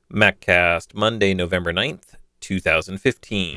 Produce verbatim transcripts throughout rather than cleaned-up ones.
MacCast, Monday, November ninth, two thousand fifteen.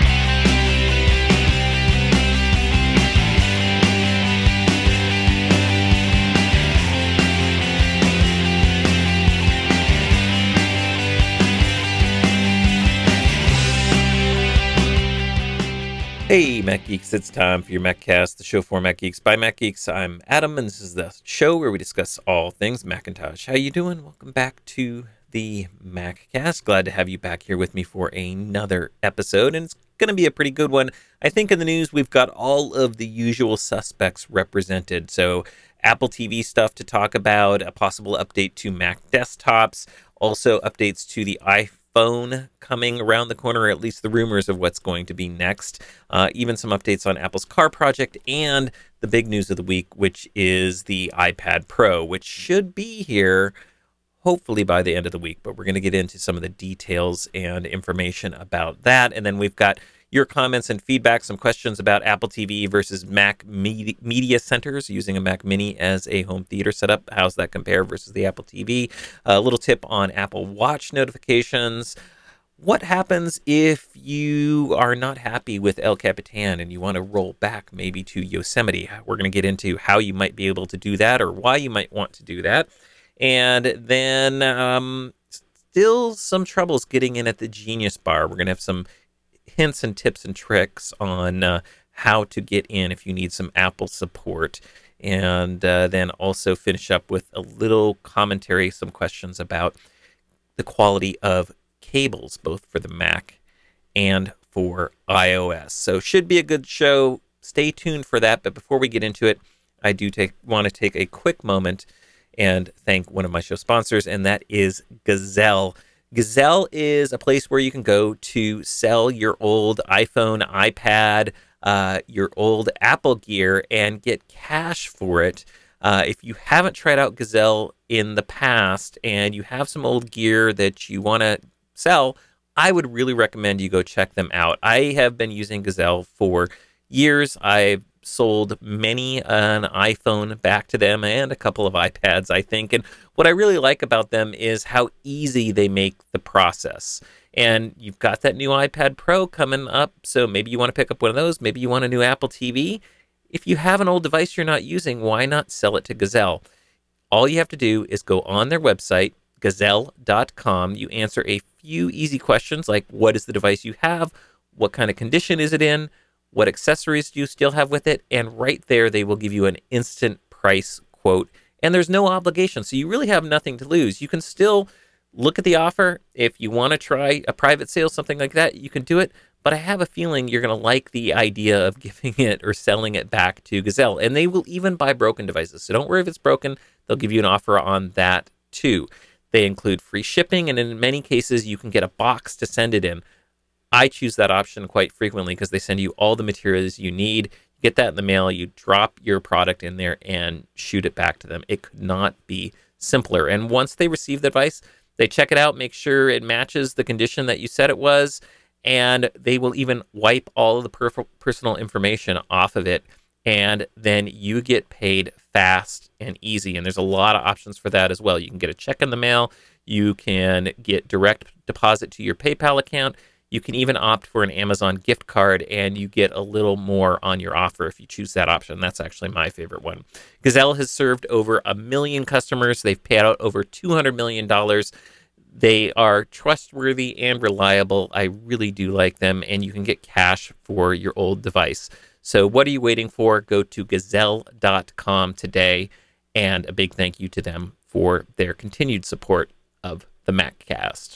Hey, Mac Geeks, it's time for your MacCast, the show for Mac Geeks by Mac Geeks. I'm Adam, and this is the show where we discuss all things Macintosh. How you doing? Welcome back to the MacCast. Glad to have you back here with me for another episode, and it's going to be a pretty good one. I think in the news, we've got all of the usual suspects represented. So Apple T V stuff to talk about, a possible update to Mac desktops, also updates to the iPhone. Phone coming around the corner, or at least the rumors of what's going to be next. Uh, even some updates on Apple's car project and the big news of the week, which is the iPad Pro, which should be here hopefully by the end of the week. But we're going to get into some of the details and information about that. And then we've got your comments and feedback, some questions about Apple T V versus Mac Media, media centers, using a Mac Mini as a home theater setup. How's that compare versus the Apple T V? A little tip on Apple Watch notifications. What happens if you are not happy with El Capitan and you want to roll back maybe to Yosemite? We're going to get into how you might be able to do that or why you might want to do that. And then um, still some troubles getting in at the Genius Bar. We're going to have some hints and tips and tricks on uh, how to get in if you need some Apple support. And uh, then also finish up with a little commentary, some questions about the quality of cables, both for the Mac and for iOS. So should be a good show. Stay tuned for that. But before we get into it, I do take want to take a quick moment and thank one of my show sponsors, and that is Gazelle. Gazelle is a place where you can go to sell your old iPhone, iPad, uh, your old Apple gear, and get cash for it. Uh, if you haven't tried out Gazelle in the past and you have some old gear that you want to sell, I would really recommend you go check them out. I have been using Gazelle for years. I've sold many an iPhone back to them and a couple of iPads, I think. And what I really like about them is how easy they make the process. And you've got that new iPad Pro coming up, so maybe you want to pick up one of those. Maybe you want a new Apple T V. If you have an old device you're not using, why not sell it to Gazelle? All you have to do is go on their website, gazelle dot com. You answer a few easy questions like, what is the device you have? What kind of condition is it in? What accessories do you still have with it? And right there, they will give you an instant price quote. And there's no obligation, so you really have nothing to lose. You can still look at the offer. If you want to try a private sale, something like that, you can do it. But I have a feeling you're going to like the idea of giving it or selling it back to Gazelle. And they will even buy broken devices. So don't worry if it's broken. They'll give you an offer on that too. They include free shipping, and in many cases, you can get a box to send it in. I choose that option quite frequently because they send you all the materials you need. You get that in the mail, you drop your product in there and shoot it back to them. It could not be simpler. And once they receive the device, they check it out, make sure it matches the condition that you said it was, and they will even wipe all of the per- personal information off of it. And then you get paid fast and easy. And there's a lot of options for that as well. You can get a check in the mail. You can get direct deposit to your PayPal account. You can even opt for an Amazon gift card, and you get a little more on your offer if you choose that option. That's actually my favorite one. Gazelle has served over a million customers. They've paid out over two hundred million dollars. They are trustworthy and reliable. I really do like them, and you can get cash for your old device. So what are you waiting for? Go to gazelle dot com today, and a big thank you to them for their continued support of the MacCast.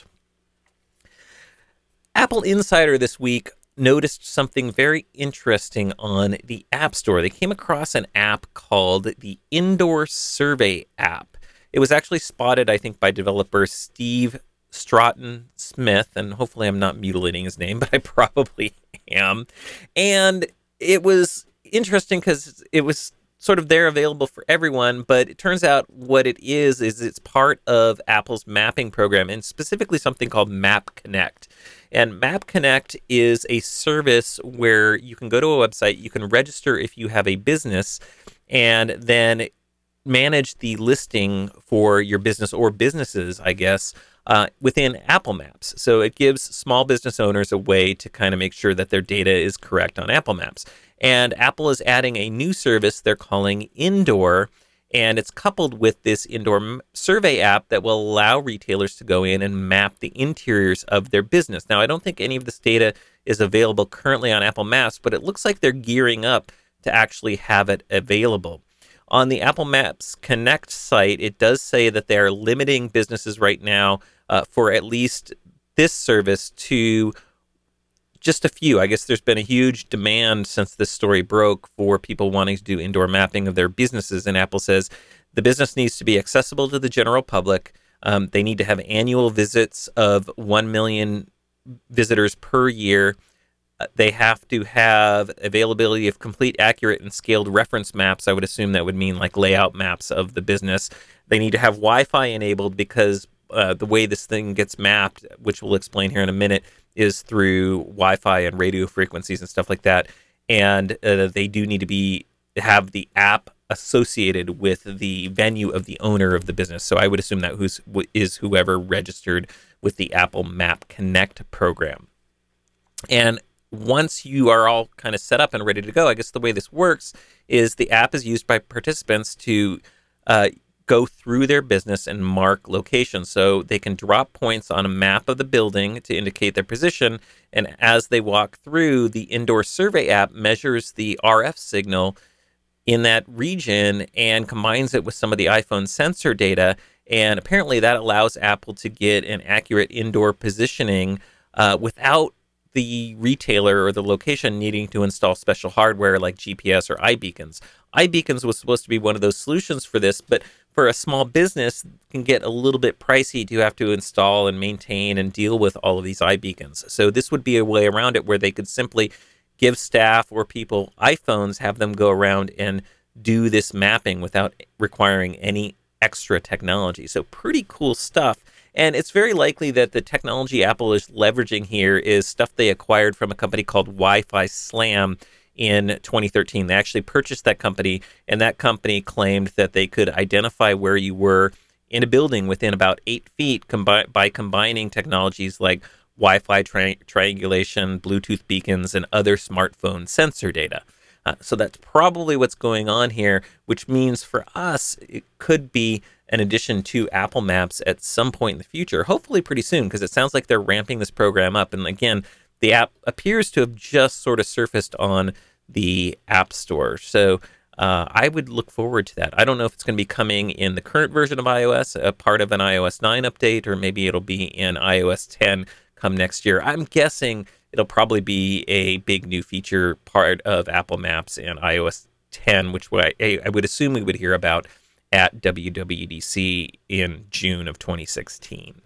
Apple Insider this week noticed something very interesting on the App Store. They came across an app called the Indoor Survey app. It was actually spotted, I think, by developer Steve Stratton Smith, and hopefully I'm not mutilating his name, but I probably am. And it was interesting because it was sort of there available for everyone, but it turns out what it is, is it's part of Apple's mapping program, and specifically something called Map Connect. And Map Connect is a service where you can go to a website, you can register if you have a business, and then manage the listing for your business or businesses, I guess, uh, within Apple Maps. So it gives small business owners a way to kind of make sure that their data is correct on Apple Maps. And Apple is adding a new service they're calling Indoor, and it's coupled with this Indoor survey app that will allow retailers to go in and map the interiors of their business. Now, I don't think any of this data is available currently on Apple Maps, but it looks like they're gearing up to actually have it available. On the Apple Maps Connect site, it does say that they are limiting businesses right now uh, for at least this service to just a few. I guess there's been a huge demand since this story broke for people wanting to do indoor mapping of their businesses. And Apple says the business needs to be accessible to the general public. Um, they need to have annual visits of one million visitors per year. Uh, they have to have availability of complete, accurate, and scaled reference maps. I would assume that would mean like layout maps of the business. They need to have Wi-Fi enabled because uh, the way this thing gets mapped, which we'll explain here in a minute, is through Wi-Fi and radio frequencies and stuff like that. And uh, they do need to be have the app associated with the venue of the owner of the business. So I would assume that who's is whoever registered with the Apple Map Connect program. And once you are all kind of set up and ready to go, I guess the way this works is the app is used by participants to uh, go through their business and mark locations. So they can drop points on a map of the building to indicate their position. And as they walk through, the Indoor Survey app measures the R F signal in that region and combines it with some of the iPhone sensor data. And apparently that allows Apple to get an accurate indoor positioning uh, without the retailer or the location needing to install special hardware like G P S or iBeacons. iBeacons was supposed to be one of those solutions for this, but for a small business, it can get a little bit pricey to have to install and maintain and deal with all of these iBeacons. So this would be a way around it where they could simply give staff or people iPhones, have them go around and do this mapping without requiring any extra technology. So pretty cool stuff. And it's very likely that the technology Apple is leveraging here is stuff they acquired from a company called Wi-Fi Slam in twenty thirteen. They actually purchased that company, and that company claimed that they could identify where you were in a building within about eight feet combi- by combining technologies like Wi-Fi tri- triangulation, Bluetooth beacons, and other smartphone sensor data. Uh, so that's probably what's going on here, which means for us, it could be an addition to Apple Maps at some point in the future, hopefully pretty soon, because it sounds like they're ramping this program up. And again, the app appears to have just sort of surfaced on the App Store. So uh, I would look forward to that. I don't know if it's going to be coming in the current version of iOS, a part of an i O S nine update, or maybe it'll be in i O S ten come next year. I'm guessing it'll probably be a big new feature part of Apple Maps and i O S ten, which I, I would assume we would hear about at W W D C in June of twenty sixteen.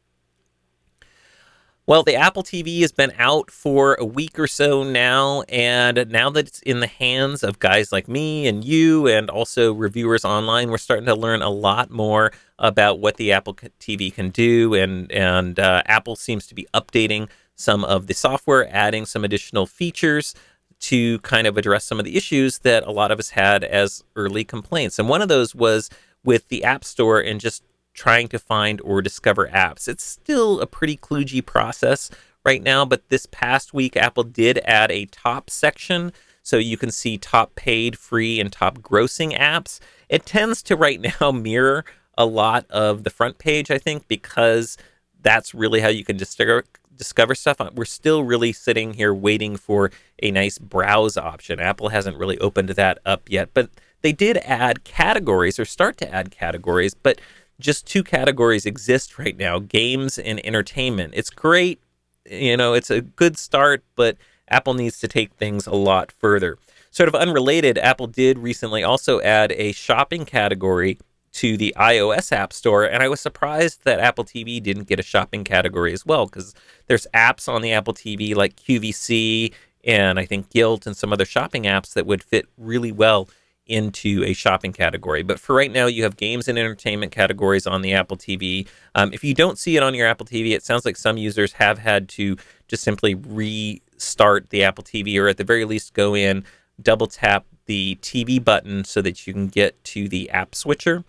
Well, the Apple T V has been out for a week or so now, and now that it's in the hands of guys like me and you and also reviewers online, we're starting to learn a lot more about what the Apple T V can do, and, and uh, Apple seems to be updating some of the software, adding some additional features to kind of address some of the issues that a lot of us had as early complaints. And one of those was with the App Store and just trying to find or discover apps. It's still a pretty kludgy process right now, but this past week, Apple did add a top section, so you can see top paid, free, and top grossing apps. It tends to right now mirror a lot of the front page, I think, because that's really how you can discover discover stuff. We're still really sitting here waiting for a nice browse option. Apple hasn't really opened that up yet, but they did add categories or start to add categories, but just two categories exist right now, games and entertainment. It's great. You know, it's a good start, but Apple needs to take things a lot further. Sort of unrelated, Apple did recently also add a shopping category to the iOS App Store, and I was surprised that Apple T V didn't get a shopping category as well, because there's apps on the Apple T V like Q V C and I think Guilt and some other shopping apps that would fit really well into a shopping category. But for right now, you have games and entertainment categories on the Apple T V. Um, if you don't see it on your Apple T V, it sounds like some users have had to just simply restart the Apple T V, or at the very least go in, double tap the T V button so that you can get to the app switcher.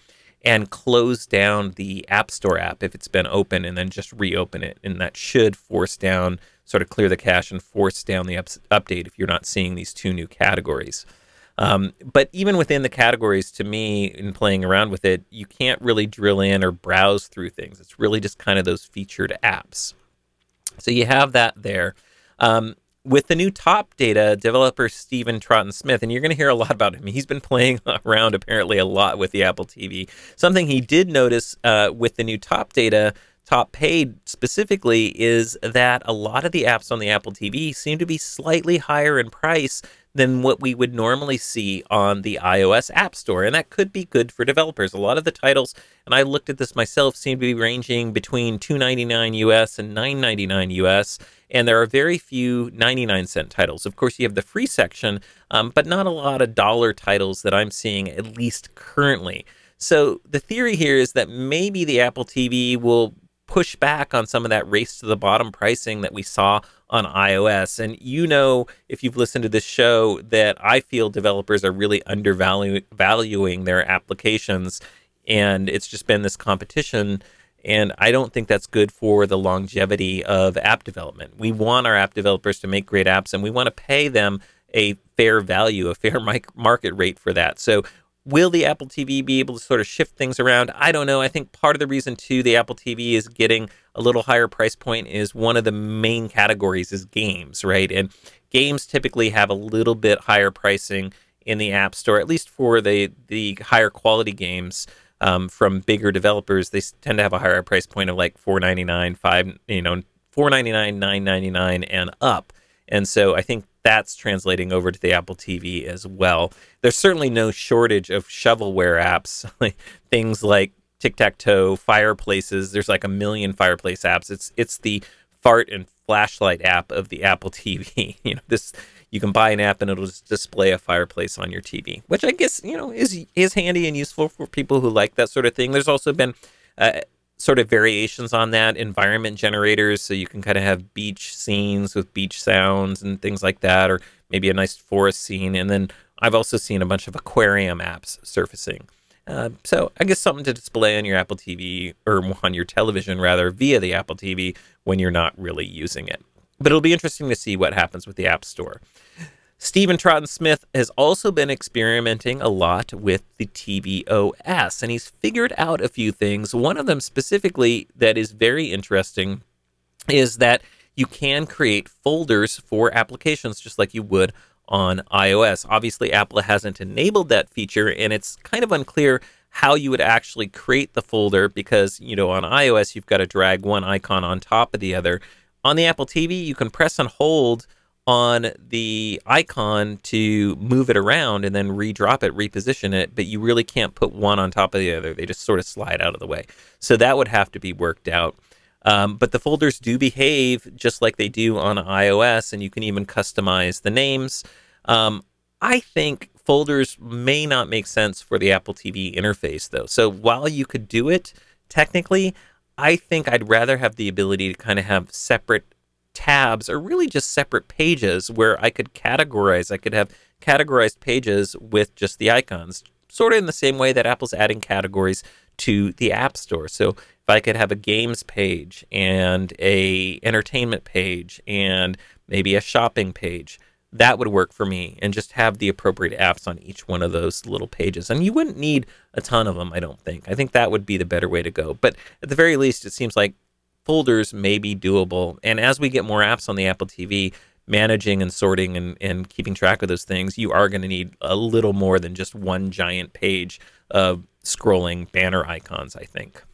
and close down the App Store app if it's been open, and then just reopen it. And that should force down, sort of clear the cache and force down the ups- update if you're not seeing these two new categories. Um, but even within the categories, to me, in playing around with it, you can't really drill in or browse through things. It's really just kind of those featured apps. So you have that there. Um, with the new top data, developer Stephen Troughton-Smith, and you're going to hear a lot about him. He's been playing around apparently a lot with the Apple T V. Something he did notice uh, with the new top data, top paid specifically, is that a lot of the apps on the Apple T V seem to be slightly higher in price than what we would normally see on the iOS App Store. And that could be good for developers. A lot of the titles, and I looked at this myself, seem to be ranging between two ninety-nine U S and nine ninety-nine U S. And there are very few ninety-nine cent titles. Of course, you have the free section, um, but not a lot of dollar titles that I'm seeing, at least currently. So the theory here is that maybe the Apple T V will push back on some of that race to the bottom pricing that we saw on iOS. And you know, if you've listened to this show, that I feel developers are really undervaluing their applications, and it's just been this competition. And I don't think that's good for the longevity of app development. We want our app developers to make great apps, and we want to pay them a fair value, a fair market rate for that. So will the Apple T V be able to sort of shift things around? I don't know. I think part of the reason, too, the Apple T V is getting a little higher price point is one of the main categories is games, right? And games typically have a little bit higher pricing in the App Store, at least for the, the higher quality games um, from bigger developers. They tend to have a higher price point of like four ninety-nine, five, you know, four ninety-nine, nine ninety-nine, and up. And so I think that's translating over to the Apple T V as well. There's certainly no shortage of shovelware apps, like things like Tic-Tac-Toe, Fireplaces. There's like a million Fireplace apps. It's it's the fart and flashlight app of the Apple T V. You know, this you can buy an app and it'll just display a fireplace on your T V, which I guess, you know, is is handy and useful for people who like that sort of thing. There's also been uh, sort of variations on that, environment generators, so you can kind of have beach scenes with beach sounds and things like that, or maybe a nice forest scene. And then I've also seen a bunch of aquarium apps surfacing. Uh, so I guess something to display on your Apple T V, or on your television rather, via the Apple T V when you're not really using it. But it'll be interesting to see what happens with the App Store. Stephen Troughton-Smith has also been experimenting a lot with the T V O S, and he's figured out a few things. One of them specifically that is very interesting is that you can create folders for applications just like you would on iOS. Obviously, Apple hasn't enabled that feature, and it's kind of unclear how you would actually create the folder because, you know, on iOS, you've got to drag one icon on top of the other. On the Apple T V, you can press and hold on the icon to move it around and then redrop it, reposition it, but you really can't put one on top of the other. They just sort of slide out of the way. So that would have to be worked out. Um, but the folders do behave just like they do on iOS, and you can even customize the names. Um, I think folders may not make sense for the Apple T V interface, though. So while you could do it, technically, I think I'd rather have the ability to kind of have separate tabs, or really just separate pages where I could categorize. I could have categorized pages with just the icons, sort of in the same way that Apple's adding categories to the App Store. So if I could have a games page and a entertainment page and maybe a shopping page, that would work for me, and just have the appropriate apps on each one of those little pages. And you wouldn't need a ton of them, I don't think. I think that would be the better way to go. But at the very least, it seems like folders may be doable. And as we get more apps on the Apple T V, managing and sorting and, and keeping track of those things, you are going to need a little more than just one giant page of scrolling banner icons, I think.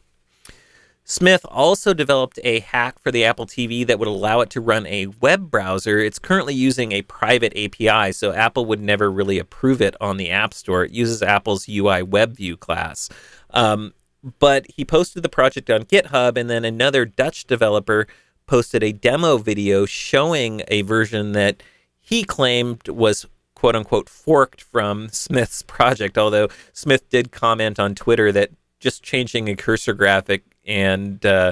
Smith also developed a hack for the Apple T V that would allow it to run a web browser. It's currently using a private A P I, so Apple would never really approve it on the App Store. It uses Apple's U I WebView class. Um, but he posted the project on GitHub, and then another Dutch developer posted a demo video showing a version that he claimed was quote-unquote forked from Smith's project, although Smith did comment on Twitter that just changing a cursor graphic and uh,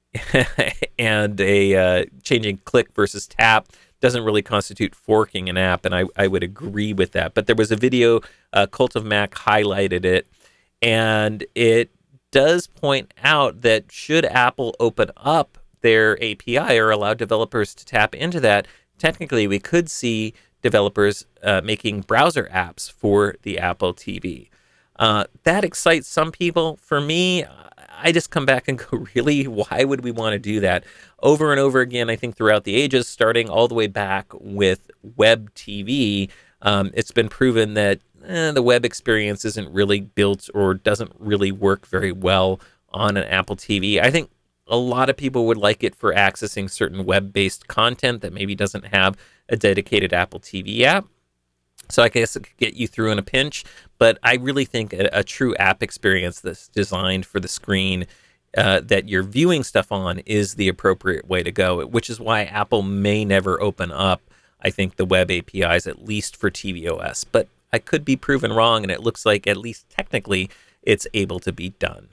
and a uh, changing click versus tap doesn't really constitute forking an app, and I, I would agree with that. But there was a video, uh, Cult of Mac highlighted it, And it does point out that should Apple open up their A P I or allow developers to tap into that, technically we could see developers uh, making browser apps for the Apple T V. Uh, that excites some people. For me, I just come back and go, really, why would we want to do that? Over and over again, I think throughout the ages, starting all the way back with web T V, um, it's been proven that eh, the web experience isn't really built or doesn't really work very well on an Apple T V. I think a lot of people would like it for accessing certain web-based content that maybe doesn't have a dedicated Apple T V app. So I guess it could get you through in a pinch, but I really think a, a true app experience that's designed for the screen uh, that you're viewing stuff on is the appropriate way to go, which is why Apple may never open up, I think, the web A P Is, at least for tvOS. But I could be proven wrong, and it looks like, at least technically, it's able to be done.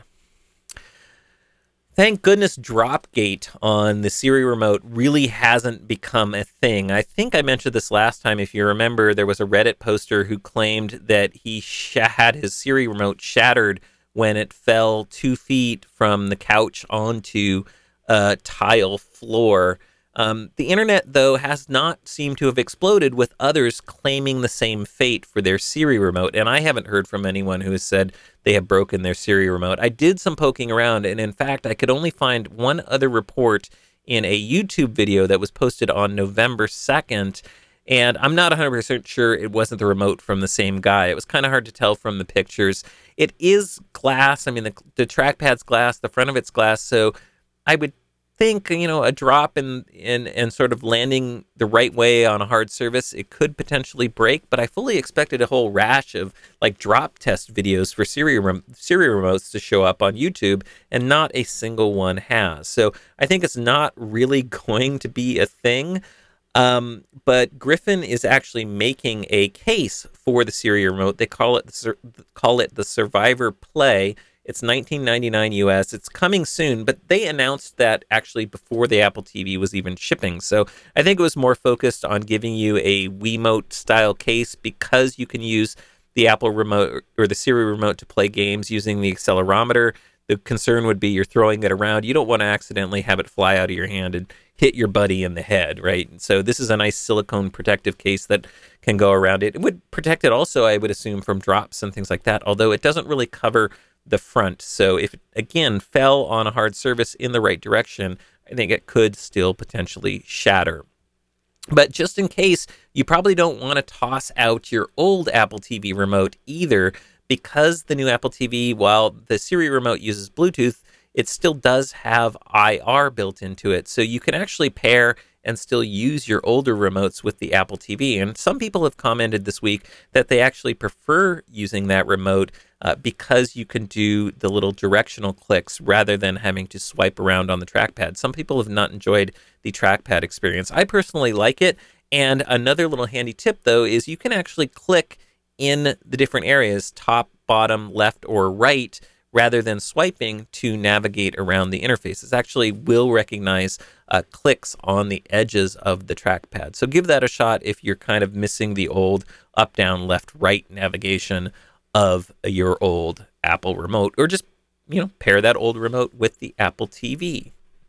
Thank goodness Dropgate on the Siri remote really hasn't become a thing. I think I mentioned this last time. If you remember, there was a Reddit poster who claimed that he sh- had his Siri remote shattered when it fell two feet from the couch onto a tile floor. Um, the internet, though, has not seemed to have exploded, with others claiming the same fate for their Siri remote. And I haven't heard from anyone who has said they have broken their Siri remote. I did some poking around, and in fact, I could only find one other report in a YouTube video that was posted on November second. And I'm not one hundred percent sure it wasn't the remote from the same guy. It was kind of hard to tell from the pictures. It is glass. I mean, the, the trackpad's glass, the front of it's glass. So I would think, you know, a drop in, in and sort of landing the right way on a hard surface, it could potentially break. But I fully expected a whole rash of like drop test videos for Siri, rem- Siri remotes to show up on YouTube, and not a single one has. So I think it's not really going to be a thing. Um, but Griffin is actually making a case for the Siri remote. They call it the sur- call it the Survivor Play. It's nineteen ninety-nine U S. It's coming soon, but they announced that actually before the Apple T V was even shipping. So I think it was more focused on giving you a Wiimote style case, because you can use the Apple remote or the Siri remote to play games using the accelerometer. The concern would be you're throwing it around. You don't want to accidentally have it fly out of your hand and hit your buddy in the head, right? So this is a nice silicone protective case that can go around it. It would protect it also, I would assume, from drops and things like that, although it doesn't really cover the front. So if it, again, fell on a hard surface in the right direction, I think it could still potentially shatter. But just in case, you probably don't want to toss out your old Apple T V remote either, because the new Apple T V, while the Siri remote uses Bluetooth, it still does have I R built into it. So you can actually pair and still use your older remotes with the Apple T V. And some people have commented this week that they actually prefer using that remote uh, because you can do the little directional clicks rather than having to swipe around on the trackpad. Some people have not enjoyed the trackpad experience. I personally like it. And another little handy tip, though, is you can actually click in the different areas, top, bottom, left, or right, rather than swiping to navigate around the interface. It actually will recognize uh, clicks on the edges of the trackpad. So give that a shot if you're kind of missing the old up, down, left, right navigation of your old Apple remote, or just, you know, pair that old remote with the Apple T V.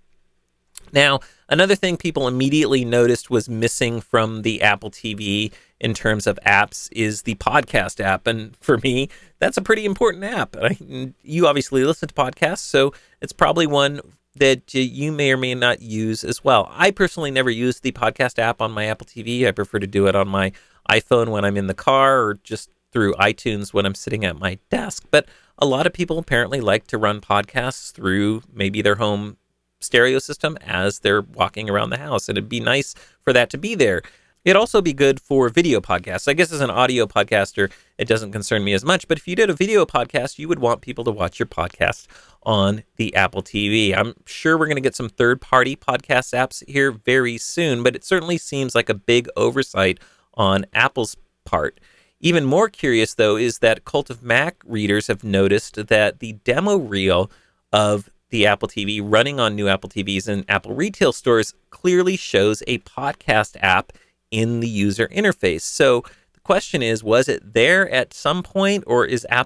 Now, another thing people immediately noticed was missing from the Apple T V in terms of apps is the podcast app. And for me, that's a pretty important app. I, you obviously listen to podcasts, so it's probably one that you may or may not use as well. I personally never use the podcast app on my Apple T V. I prefer to do it on my iPhone when I'm in the car, or just through iTunes when I'm sitting at my desk. But a lot of people apparently like to run podcasts through maybe their home stereo system as they're walking around the house, and it'd be nice for that to be there. It'd also be good for video podcasts. I guess as an audio podcaster, it doesn't concern me as much, but if you did a video podcast, you would want people to watch your podcast on the Apple T V. I'm sure we're going to get some third-party podcast apps here very soon, but it certainly seems like a big oversight on Apple's part. Even more curious, though, is that Cult of Mac readers have noticed that the demo reel of the Apple T V running on new Apple T Vs and Apple retail stores clearly shows a podcast app in the user interface. So the question is, was it there at some point, or is Apple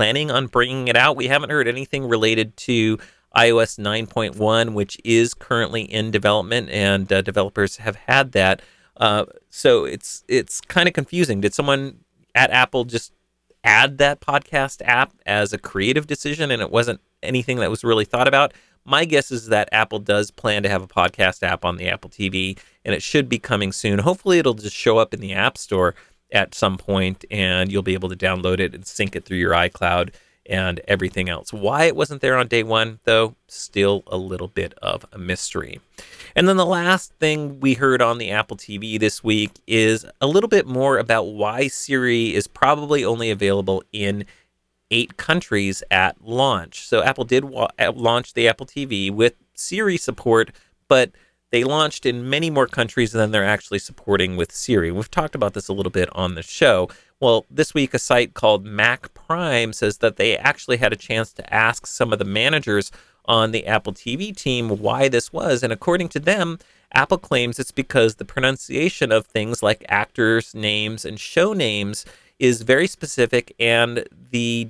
planning on bringing it out. We haven't heard anything related to iOS nine point one, which is currently in development, and uh, developers have had that. Uh, so it's it's kind of confusing. Did someone at Apple just add that podcast app as a creative decision, and it wasn't anything that was really thought about? My guess is that Apple does plan to have a podcast app on the Apple T V, and it should be coming soon. Hopefully it'll just show up in the App Store at some point, and you'll be able to download it and sync it through your iCloud and everything else. Why it wasn't there on day one, though, still a little bit of a mystery. And then the last thing we heard on the Apple T V this week is a little bit more about why Siri is probably only available in eight countries at launch. So Apple did wa- launch the Apple T V with Siri support, but they launched in many more countries than they're actually supporting with Siri. We've talked about this a little bit on the show. Well, this week, a site called Mac Prime says that they actually had a chance to ask some of the managers on the Apple T V team why this was. And according to them, Apple claims it's because the pronunciation of things like actors' names and show names is very specific, and the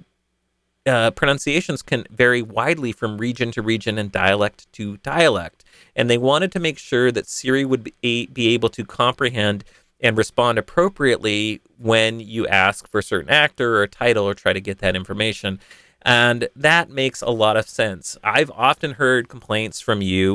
uh, pronunciations can vary widely from region to region and dialect to dialect. And they wanted to make sure that Siri would be, be able to comprehend and respond appropriately when you ask for a certain actor or a title or try to get that information. And that makes a lot of sense. I've often heard complaints from you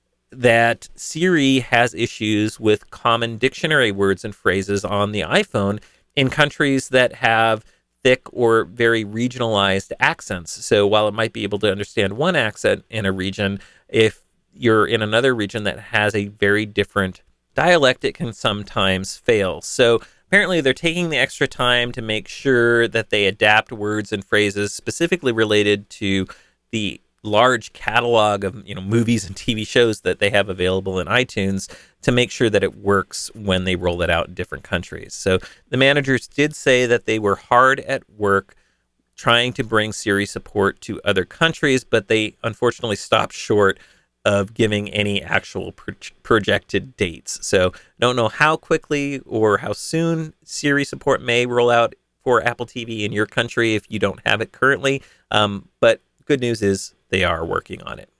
that Siri has issues with common dictionary words and phrases on the iPhone in countries that have thick or very regionalized accents. So while it might be able to understand one accent in a region, if you're in another region that has a very different dialect, it can sometimes fail. So apparently they're taking the extra time to make sure that they adapt words and phrases specifically related to the large catalog of, you know, movies and T V shows that they have available in iTunes to make sure that it works when they roll it out in different countries. So the managers did say that they were hard at work trying to bring Siri support to other countries, but they unfortunately stopped short of giving any actual pro- projected dates. So don't know how quickly or how soon Siri support may roll out for Apple T V in your country if you don't have it currently. Um, but good news is they are working on it.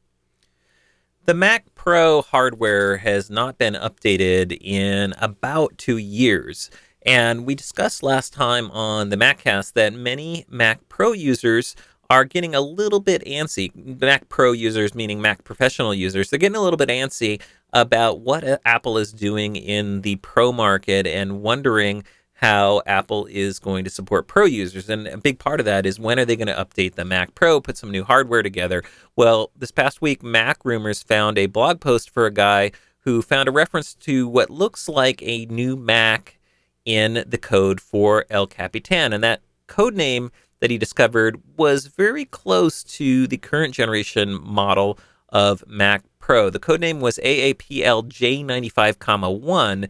The Mac Pro hardware has not been updated in about two years. And we discussed last time on the MacCast that many Mac Pro users are getting a little bit antsy. Mac Pro users, meaning Mac professional users, they're getting a little bit antsy about what Apple is doing in the Pro market and wondering how Apple is going to support Pro users. And a big part of that is, when are they going to update the Mac Pro, put some new hardware together? Well, this past week, Mac Rumors found a blog post for a guy who found a reference to what looks like a new Mac in the code for El Capitan. And that code name that he discovered was very close to the current generation model of Mac Pro. The code name was A A P L J ninety-five, one,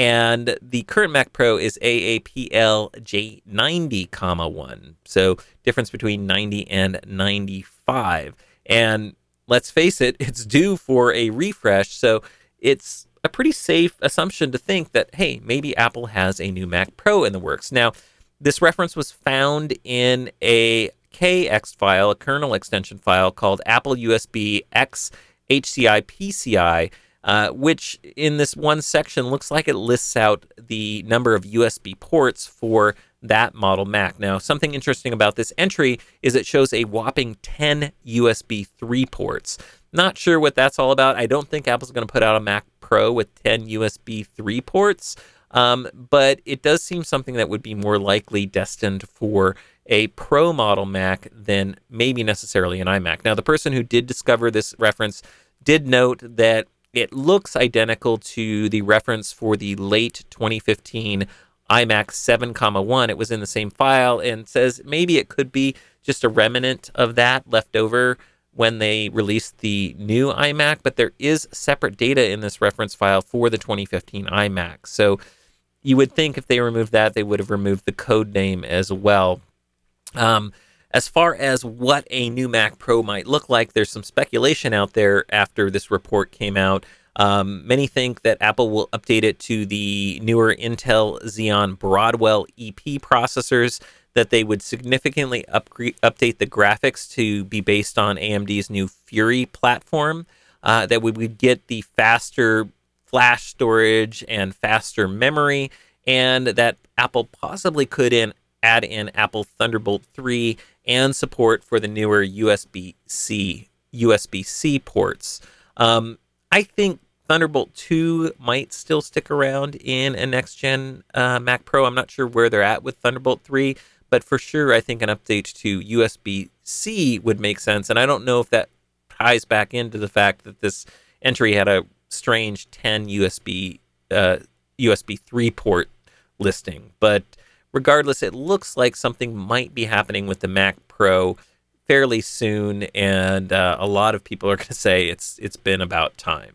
and the current Mac Pro is A A P L J ninety, one. So difference between ninety and ninety-five. And let's face it, it's due for a refresh, so it's a pretty safe assumption to think that, hey, maybe Apple has a new Mac Pro in the works. Now, this reference was found in a K X file, a kernel extension file called Apple U S B X H C I P C I, uh, which in this one section looks like it lists out the number of U S B ports for that model Mac. Now, something interesting about this entry is it shows a whopping ten U S B three ports. Not sure what that's all about. I don't think Apple's going to put out a Mac Pro with ten U S B three ports. Um, but it does seem something that would be more likely destined for a Pro model Mac than maybe necessarily an iMac. Now, the person who did discover this reference did note that it looks identical to the reference for the late twenty fifteen iMac seven, one. It was in the same file, and says maybe it could be just a remnant of that left over when they released the new iMac, but there is separate data in this reference file for the twenty fifteen iMac. So you would think if they removed that, they would have removed the code name as well. Um, as far as what a new Mac Pro might look like, there's some speculation out there after this report came out. Um, many think that Apple will update it to the newer Intel Xeon Broadwell E P processors that they would significantly upgrade, update the graphics to be based on A M D's new Fury platform, uh, that we would get the faster flash storage and faster memory, and that Apple possibly could in, add in Apple Thunderbolt three and support for the newer U S B-C U S B-C ports. Um, I think Thunderbolt two might still stick around in a next-gen uh, Mac Pro. I'm not sure where they're at with Thunderbolt three, but for sure, I think an update to U S B-C would make sense. And I don't know if that ties back into the fact that this entry had a strange ten U S B uh, U S B three port listing. But regardless, it looks like something might be happening with the Mac Pro fairly soon, and uh, a lot of people are going to say it's it's been about time.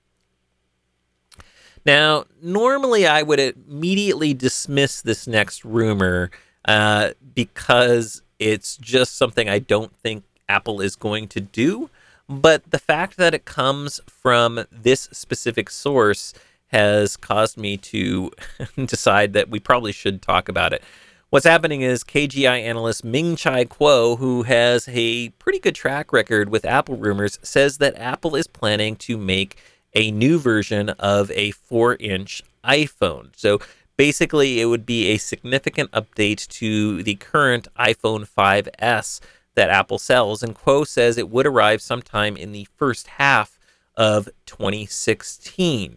Now, normally I would immediately dismiss this next rumor uh, because it's just something I don't think Apple is going to do. But the fact that it comes from this specific source has caused me to decide that we probably should talk about it. What's happening is K G I analyst Ming-Chi Kuo, who has a pretty good track record with Apple rumors, says that Apple is planning to make a new version of a four-inch iPhone. So basically, it would be a significant update to the current iPhone five S that Apple sells, and Kuo says it would arrive sometime in the first half of twenty sixteen.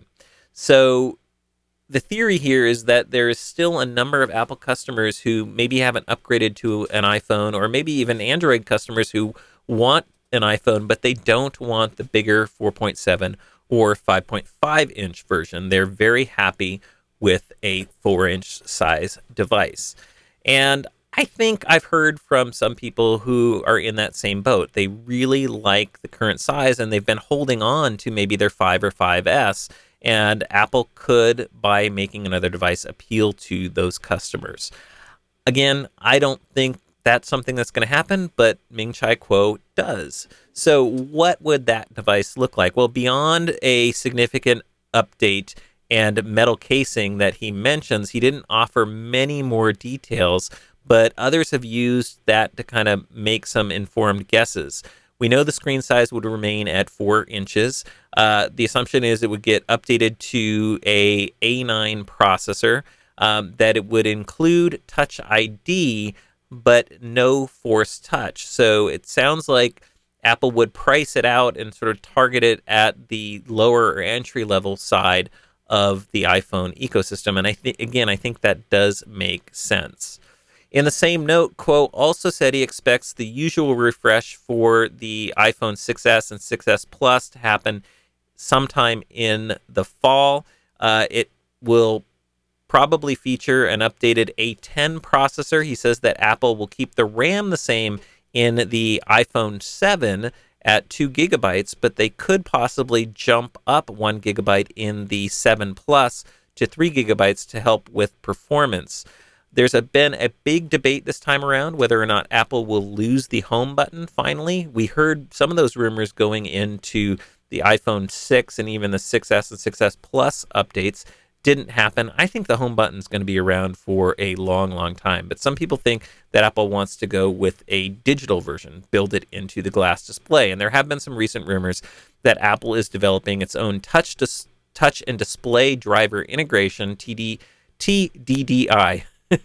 So the theory here is that there is still a number of Apple customers who maybe haven't upgraded to an iPhone, or maybe even Android customers who want an iPhone, but they don't want the bigger four point seven or five point five inch version. They're very happy with a four inch size device. And I think I've heard from some people who are in that same boat. They really like the current size, and they've been holding on to maybe their five or five S, and Apple could, by making another device, appeal to those customers. Again, I don't think that's something that's going to happen, but Ming-Chi Kuo does. So what would that device look like? Well, beyond a significant update and metal casing that he mentions, he didn't offer many more details, but others have used that to kind of make some informed guesses. We know the screen size would remain at four inches. Uh, the assumption is it would get updated to a A nine processor, um, that it would include Touch I D, but no Force Touch. So it sounds like Apple would price it out and sort of target it at the lower or entry level side of the iPhone ecosystem. And I think, again, I think that does make sense. In the same note, Kuo also said he expects the usual refresh for the iPhone six S and six S Plus to happen sometime in the fall. Uh, it will probably feature an updated A ten processor. He says that Apple will keep the RAM the same in the iPhone seven at two gigabytes, but they could possibly jump up one gigabyte in the seven Plus to three gigabytes to help with performance. There's a, been a big debate this time around whether or not Apple will lose the home button finally. We heard some of those rumors going into the iPhone six and even the six S and six S Plus updates. Didn't happen. I think the home button is going to be around for a long, long time. But some people think that Apple wants to go with a digital version, build it into the glass display. And there have been some recent rumors that Apple is developing its own touch dis- touch and display driver integration, T D, T D D I,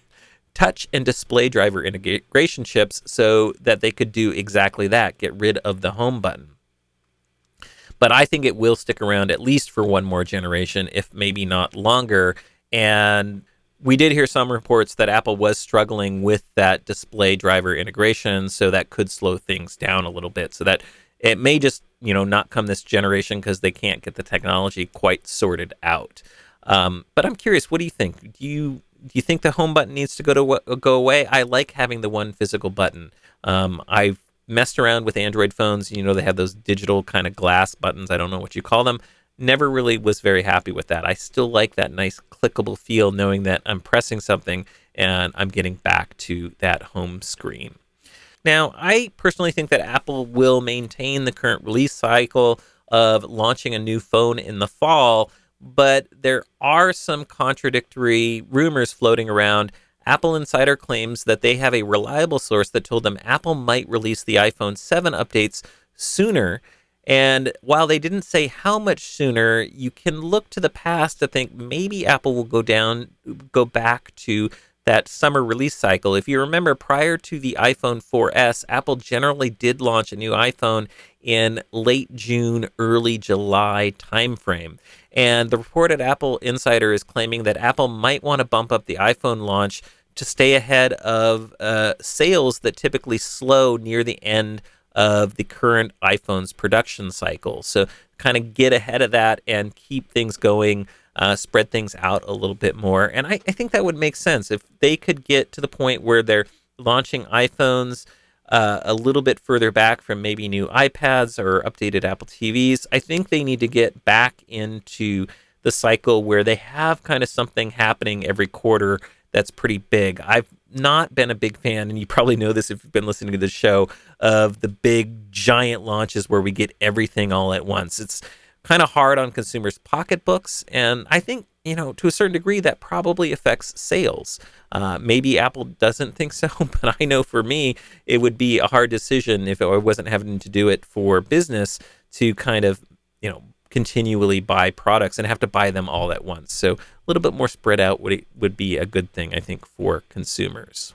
touch and display driver integration chips, so that they could do exactly that, get rid of the home button. But I think it will stick around at least for one more generation, if maybe not longer. And we did hear some reports that Apple was struggling with that display driver integration, so that could slow things down a little bit. So that it may just, you know, not come this generation because they can't get the technology quite sorted out. Um, but I'm curious, what do you think? Do you do you think the home button needs to go to go away? I like having the one physical button. Um, I've messed around with Android phones. You know, they have those digital kind of glass buttons. I don't know what you call them. Never really was very happy with that. I still like that nice clickable feel, knowing that I'm pressing something and I'm getting back to that home screen. Now, I personally think that Apple will maintain the current release cycle of launching a new phone in the fall, but there are some contradictory rumors floating around Apple Insider claims that they have a reliable source that told them Apple might release the iPhone seven updates sooner. And while they didn't say how much sooner, you can look to the past to think maybe Apple will go down, go back to that summer release cycle. If you remember, prior to the iPhone four S, Apple generally did launch a new iPhone in late June, early July timeframe. And the report at Apple Insider is claiming that Apple might want to bump up the iPhone launch to stay ahead of uh, sales that typically slow near the end of the current iPhone's production cycle. So kind of get ahead of that and keep things going, uh, spread things out a little bit more. And I, I think that would make sense if they could get to the point where they're launching iPhones uh, a little bit further back from maybe new iPads or updated Apple T Vs. I think they need to get back into the cycle where they have kind of something happening every quarter that's pretty big. I've not been a big fan, and you probably know this if you've been listening to the show, of the big giant launches where we get everything all at once. It's kind of hard on consumers' pocketbooks, and I think, you know, to a certain degree, that probably affects sales. Uh, maybe Apple doesn't think so, but I know for me, it would be a hard decision if I wasn't having to do it for business to kind of, you know, continually buy products and have to buy them all at once. So a little bit more spread out would would be a good thing, I think, for consumers.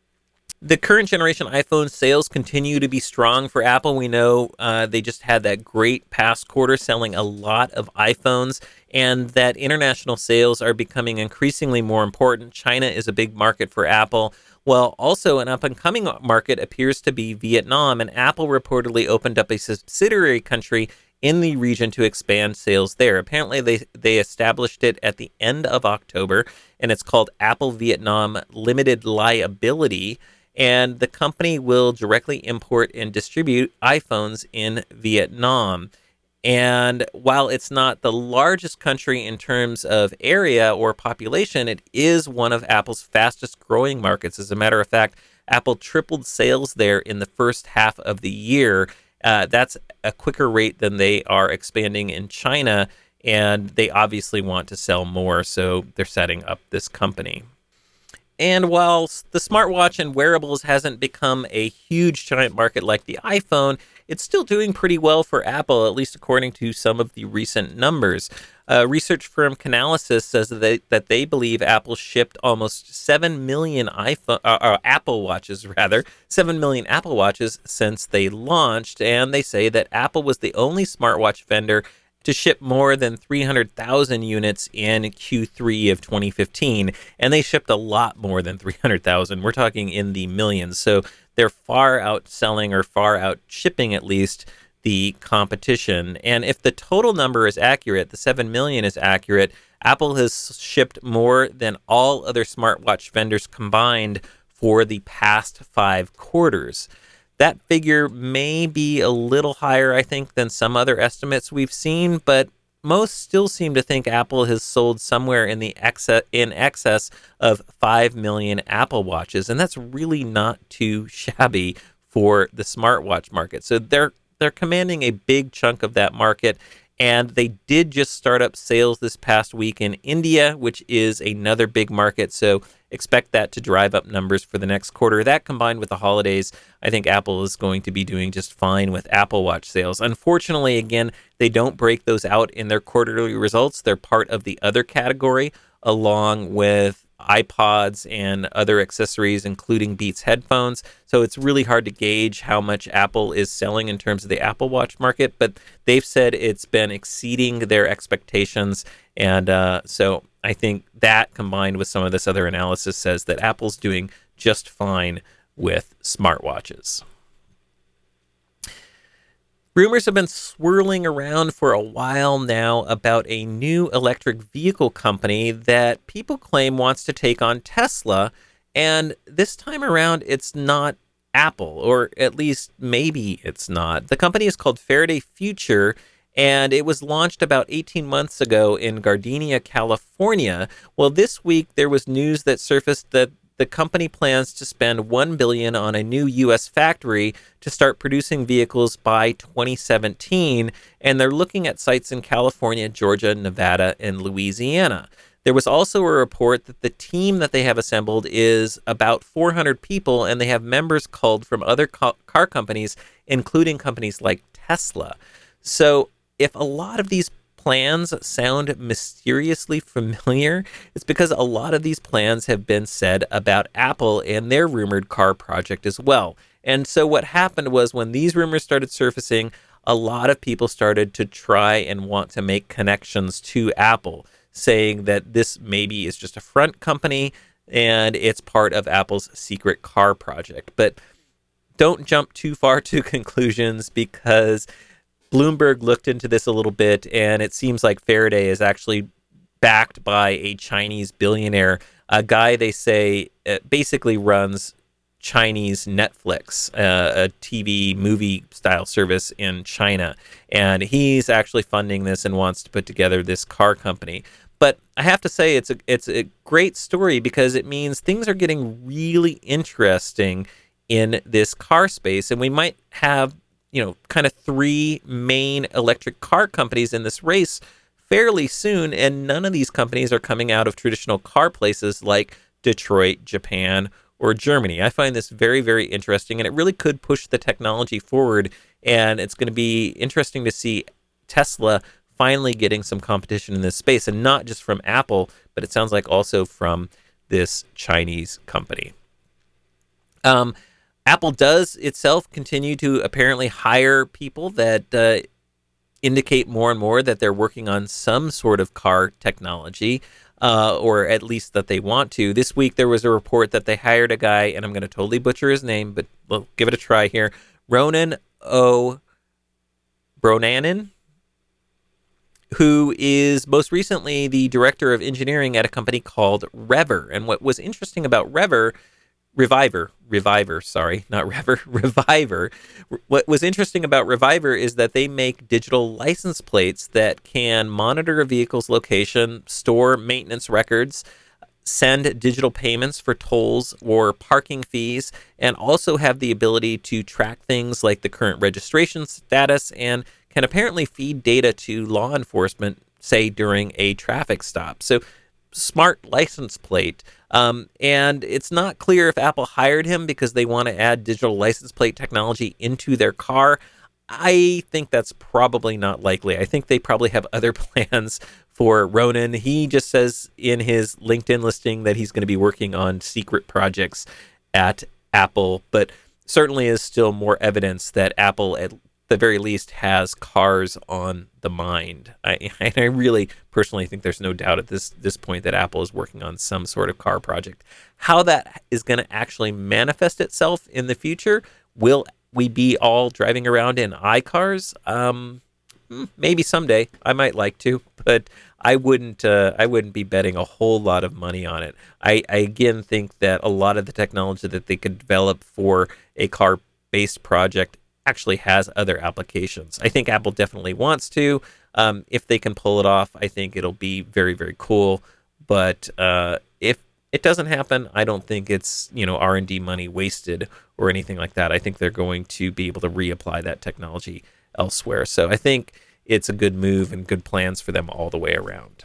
The current generation iPhone sales continue to be strong for Apple. We know uh, they just had that great past quarter selling a lot of iPhones, and that international sales are becoming increasingly more important. China is a big market for Apple. Well, also an up-and-coming market appears to be Vietnam, and Apple reportedly opened up a subsidiary country in the region to expand sales there. Apparently, they, they established it at the end of October, and it's called Apple Vietnam Limited Liability, and the company will directly import and distribute iPhones in Vietnam. And while it's not the largest country in terms of area or population, it is one of Apple's fastest growing markets. As a matter of fact, Apple tripled sales there in the first half of the year. Uh, that's a quicker rate than they are expanding in China, and they obviously want to sell more, so they're setting up this company. And while the smartwatch and wearables hasn't become a huge giant market like the iPhone, it's still doing pretty well for Apple, at least according to some of the recent numbers. Uh, research firm Canalys says that they, that they believe Apple shipped almost seven million iPhone, uh, uh, Apple Watches, rather, seven million Apple Watches since they launched, and they say that Apple was the only smartwatch vendor to ship more than three hundred thousand units in Q three of twenty fifteen, and they shipped a lot more than three hundred thousand. We're talking in the millions, so they're far outselling or far out shipping at least the competition. And if the total number is accurate, the seven million is accurate, Apple has shipped more than all other smartwatch vendors combined for the past five quarters. That figure may be a little higher, I think, than some other estimates we've seen, but most still seem to think Apple has sold somewhere in the excess, in excess of five million Apple Watches, and that's really not too shabby for the smartwatch market. So they're they're commanding a big chunk of that market, and they did just start up sales this past week in India, which is another big market, so expect that to drive up numbers for the next quarter. That combined with the holidays, I think Apple is going to be doing just fine with Apple Watch sales. Unfortunately, again, they don't break those out in their quarterly results. They're part of the other category, along with iPods and other accessories, including Beats headphones. So it's really hard to gauge how much Apple is selling in terms of the Apple Watch market, but they've said it's been exceeding their expectations. And uh, so I think that combined with some of this other analysis says that Apple's doing just fine with smartwatches. Rumors have been swirling around for a while now about a new electric vehicle company that people claim wants to take on Tesla, and this time around it's not Apple, or at least maybe it's not. The company is called Faraday Future, and it was launched about eighteen months ago in Gardenia, California. Well, this week there was news that surfaced that the company plans to spend one billion dollars on a new U S factory to start producing vehicles by twenty seventeen, and they're looking at sites in California, Georgia, Nevada, and Louisiana. There was also a report that the team that they have assembled is about four hundred people, and they have members culled from other ca- car companies, including companies like Tesla. So if a lot of these plans sound mysteriously familiar, it's because a lot of these plans have been said about Apple and their rumored car project as well. And so what happened was when these rumors started surfacing, a lot of people started to try and want to make connections to Apple, saying that this maybe is just a front company and it's part of Apple's secret car project. But don't jump too far to conclusions, because Bloomberg looked into this a little bit, and it seems like Faraday is actually backed by a Chinese billionaire, a guy they say uh, basically runs Chinese Netflix, uh, a T V movie style service in China. And he's actually funding this and wants to put together this car company. But I have to say, it's a it's a great story, because it means things are getting really interesting in this car space, and we might have, you know, kind of three main electric car companies in this race fairly soon, and none of these companies are coming out of traditional car places like Detroit, Japan, or Germany. I find this very, very interesting, and it really could push the technology forward, and it's going to be interesting to see Tesla finally getting some competition in this space, and not just from Apple, but it sounds like also from this Chinese company. Um, Apple does itself continue to apparently hire people that uh, indicate more and more that they're working on some sort of car technology, uh, or at least that they want to. This week, there was a report that they hired a guy, and I'm going to totally butcher his name, but we'll give it a try here. Ronan O. Bronanen, who is most recently the director of engineering at a company called Rever. And what was interesting about Rever Reviver, Reviver, sorry, not Rever, Reviver. What was interesting about Reviver is that they make digital license plates that can monitor a vehicle's location, store maintenance records, send digital payments for tolls or parking fees, and also have the ability to track things like the current registration status, and can apparently feed data to law enforcement, say during a traffic stop. So smart license plate. Um, and it's not clear if Apple hired him because they want to add digital license plate technology into their car. I think that's probably not likely. I think they probably have other plans for Ronan. He just says in his LinkedIn listing that he's going to be working on secret projects at Apple, but certainly is still more evidence that Apple, at the very least, has cars on the mind. I, I really personally think there's no doubt at this this point that Apple is working on some sort of car project. How that is going to actually manifest itself in the future, will we be all driving around in iCars? Um, maybe someday. I might like to, but I wouldn't. Uh, I wouldn't be betting a whole lot of money on it. I, I again think that a lot of the technology that they could develop for a car-based project actually has other applications. I think Apple definitely wants to. Um, if they can pull it off, I think it'll be very, very cool. But uh, if it doesn't happen, I don't think it's, you know, R and D money wasted or anything like that. I think they're going to be able to reapply that technology elsewhere. So I think it's a good move and good plans for them all the way around.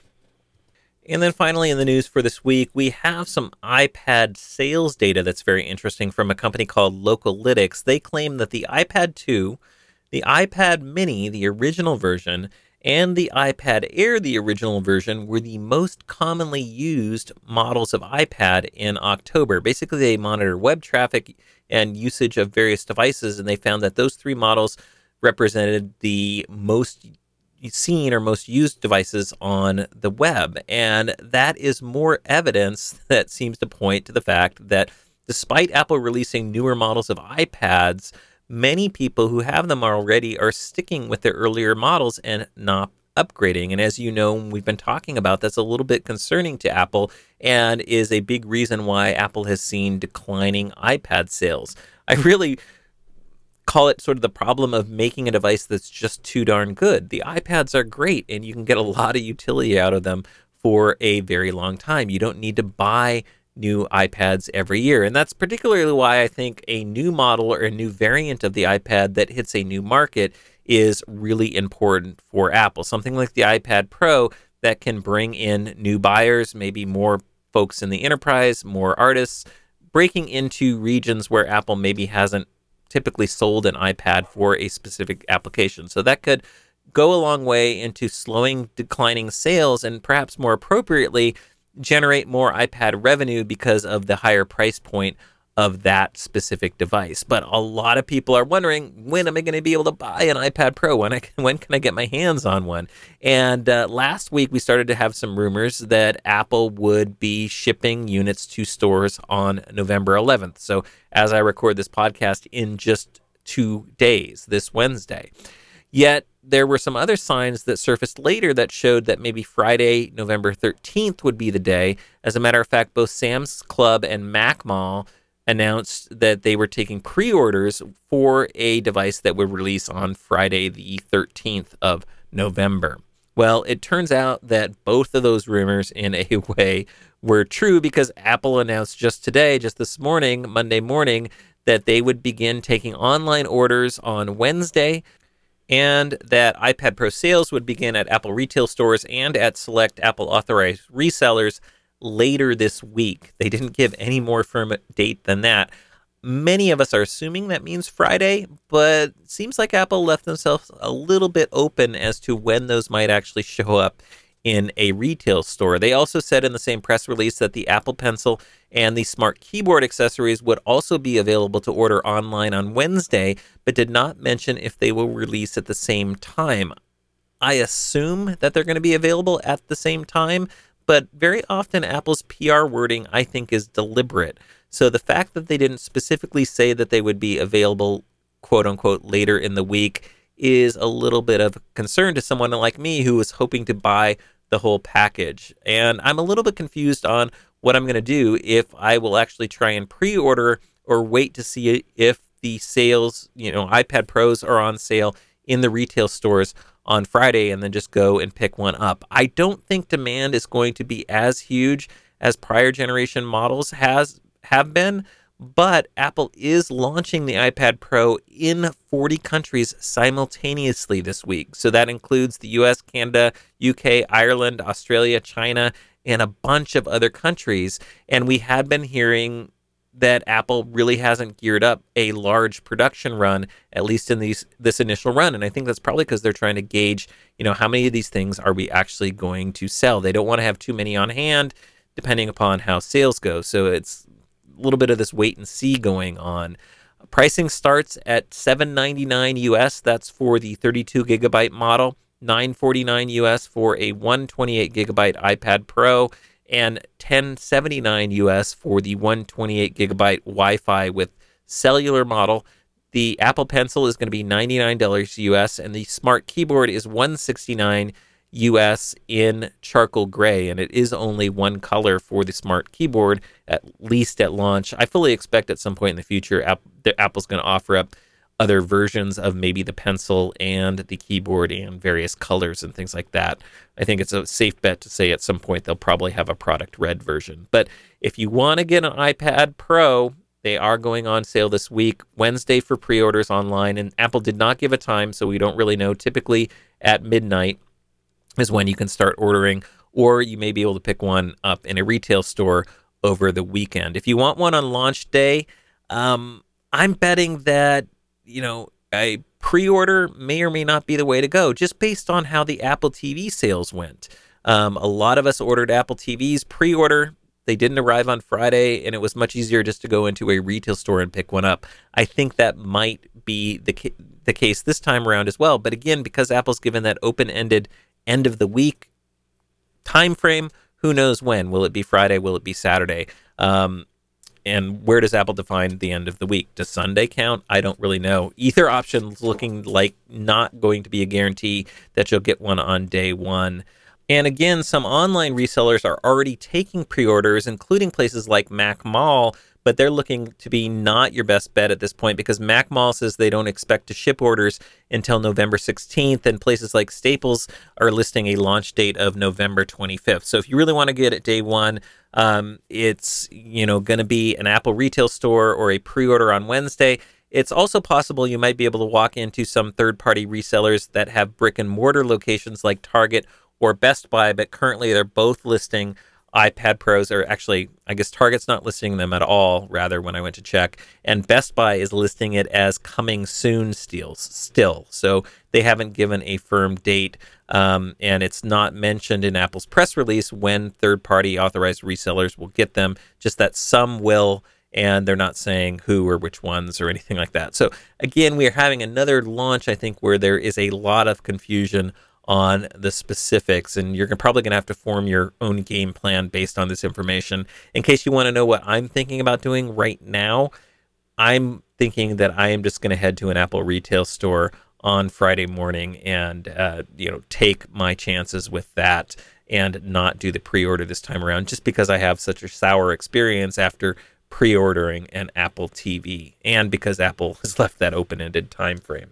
And then finally in the news for this week, we have some iPad sales data that's very interesting from a company called Localytics. They claim that the iPad two, the iPad mini, the original version, and the iPad Air, the original version, were the most commonly used models of iPad in October. Basically, they monitor web traffic and usage of various devices, and they found that those three models represented the most seen or most used devices on the web. And that is more evidence that seems to point to the fact that despite Apple releasing newer models of iPads, many people who have them already are sticking with their earlier models and not upgrading. And as you know, we've been talking about, that's a little bit concerning to Apple and is a big reason why Apple has seen declining iPad sales. I really call it sort of the problem of making a device that's just too darn good. The iPads are great, and you can get a lot of utility out of them for a very long time. You don't need to buy new iPads every year. And that's particularly why I think a new model or a new variant of the iPad that hits a new market is really important for Apple. Something like the iPad Pro that can bring in new buyers, maybe more folks in the enterprise, more artists, breaking into regions where Apple maybe hasn't typically sold an iPad for a specific application. So that could go a long way into slowing declining sales and perhaps more appropriately generate more iPad revenue because of the higher price point of that specific device. But a lot of people are wondering, when am I going to be able to buy an iPad Pro? When I when can I get my hands on one? And uh, last week we started to have some rumors that Apple would be shipping units to stores on November eleventh. So as I record this podcast in just two days, this Wednesday. Yet there were some other signs that surfaced later that showed that maybe Friday, November thirteenth would be the day. As a matter of fact, both Sam's Club and Mac Mall announced that they were taking pre-orders for a device that would release on Friday, the thirteenth of November. Well, it turns out that both of those rumors, in a way, were true because Apple announced just today, just this morning, Monday morning, that they would begin taking online orders on Wednesday, and that iPad Pro sales would begin at Apple retail stores and at select Apple authorized resellers later this week. They didn't give any more firm date than that. Many of us are assuming that means Friday, but it seems like Apple left themselves a little bit open as to when those might actually show up in a retail store. They also said in the same press release that the Apple Pencil and the Smart Keyboard accessories would also be available to order online on Wednesday, but did not mention if they will release at the same time. I assume that they're going to be available at the same time, but very often Apple's P R wording, I think, is deliberate. So the fact that they didn't specifically say that they would be available, quote unquote, later in the week is a little bit of a concern to someone like me who was hoping to buy the whole package. And I'm a little bit confused on what I'm going to do, if I will actually try and pre-order or wait to see if the sales, you know, iPad Pros are on sale in the retail stores on Friday and then just go and pick one up. I don't think demand is going to be as huge as prior generation models has have been, but Apple is launching the iPad Pro in forty countries simultaneously this week. So that includes the U S, Canada, U K, Ireland, Australia, China, and a bunch of other countries. And we had been hearing that Apple really hasn't geared up a large production run, at least in these this initial run. And I think that's probably because they're trying to gauge, you know, how many of these things are we actually going to sell? They don't want to have too many on hand, depending upon how sales go. So it's a little bit of this wait and see going on. Pricing starts at seven ninety-nine U S. That's for the thirty-two gigabyte model, nine forty-nine U S for a one twenty-eight gigabyte iPad Pro, and ten seventy-nine U S for the one twenty-eight gigabyte Wi-Fi with cellular model. The Apple Pencil is going to be ninety-nine dollars U S, and the Smart Keyboard is one sixty-nine U S in charcoal gray, and it is only one color for the Smart Keyboard, at least at launch. I fully expect at some point in the future, App- the Apple's going to offer up other versions of maybe the Pencil and the keyboard and various colors and things like that. I think it's a safe bet to say at some point they'll probably have a product red version. But if you want to get an iPad Pro, they are going on sale this week, Wednesday for pre-orders online, and Apple did not give a time, so we don't really know. Typically at midnight is when you can start ordering, or you may be able to pick one up in a retail store over the weekend. If you want one on launch day, um, I'm betting that, you know, a pre-order may or may not be the way to go, just based on how the Apple T V sales went. Um, a lot of us ordered Apple T Vs pre-order. They didn't arrive on Friday, and it was much easier just to go into a retail store and pick one up. I think that might be the ca- the case this time around as well. But again, because Apple's given that open-ended end of the week time frame, who knows when? Will it be Friday? Will it be Saturday? Um, and where does Apple define the end of the week? Does Sunday count? I don't really know. Either option's looking like not going to be a guarantee that you'll get one on day one. And again, some online resellers are already taking pre-orders, including places like Mac Mall, but they're looking to be not your best bet at this point because Mac Mall says they don't expect to ship orders until November sixteenth, and places like Staples are listing a launch date of November twenty-fifth. So if you really want to get it day one, um, it's, you know, going to be an Apple retail store or a pre-order on Wednesday. It's also possible you might be able to walk into some third-party resellers that have brick and mortar locations like Target or Best Buy, but currently they're both listing iPad Pros, or actually, I guess Target's not listing them at all, rather, when I went to check. And Best Buy is listing it as coming soon steals still. So they haven't given a firm date, um, and it's not mentioned in Apple's press release when third-party authorized resellers will get them, just that some will, and they're not saying who or which ones or anything like that. So again, we are having another launch, I think, where there is a lot of confusion on the specifics, and you're probably going to have to form your own game plan based on this information. In case you want to know what I'm thinking about doing right now, I'm thinking that I am just going to head to an Apple retail store on Friday morning and uh, you know take my chances with that and not do the pre-order this time around, just because I have such a sour experience after pre-ordering an Apple T V, and because Apple has left that open-ended time frame.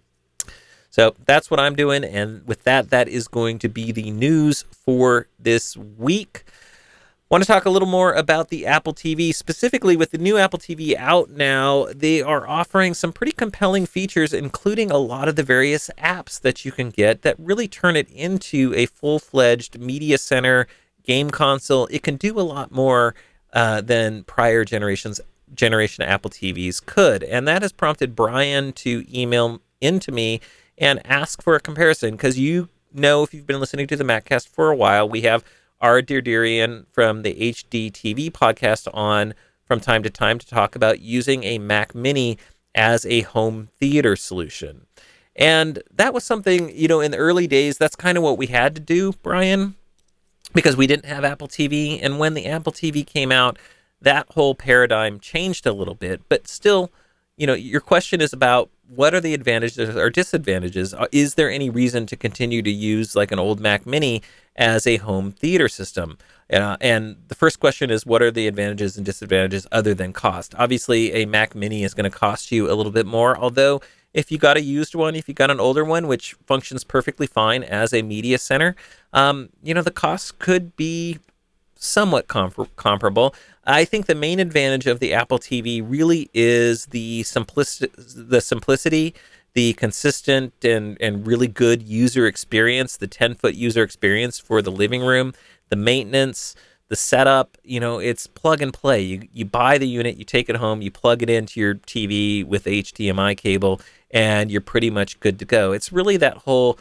So that's what I'm doing, and with that, that is going to be the news for this week. I want to talk a little more about the Apple T V, specifically with the new Apple T V out now. They are offering some pretty compelling features, including a lot of the various apps that you can get that really turn it into a full-fledged media center game console. It can do a lot more uh, than prior generations generation Apple T Vs could, and that has prompted Brian to email into me and ask for a comparison, because you know, if you've been listening to the MacCast for a while, we have our Deirderian from the H D T V podcast on from time to time to talk about using a Mac Mini as a home theater solution. And that was something, you know, in the early days, that's kind of what we had to do, Brian, because we didn't have Apple T V. And when the Apple T V came out, that whole paradigm changed a little bit. But still, you know, your question is about what are the advantages or disadvantages? Is there any reason to continue to use like an old Mac Mini as a home theater system? Uh, and the first question is, what are the advantages and disadvantages other than cost? Obviously, a Mac Mini is going to cost you a little bit more, although if you got a used one, if you got an older one, which functions perfectly fine as a media center, um, you know, the cost could be somewhat com- comparable. I think the main advantage of the Apple T V really is the simplicity, the simplicity, the consistent and, and really good user experience, the ten-foot user experience for the living room, the maintenance, the setup. You know, it's plug and play. You you buy the unit, you take it home, you plug it into your T V with H D M I cable, and you're pretty much good to go. It's really that whole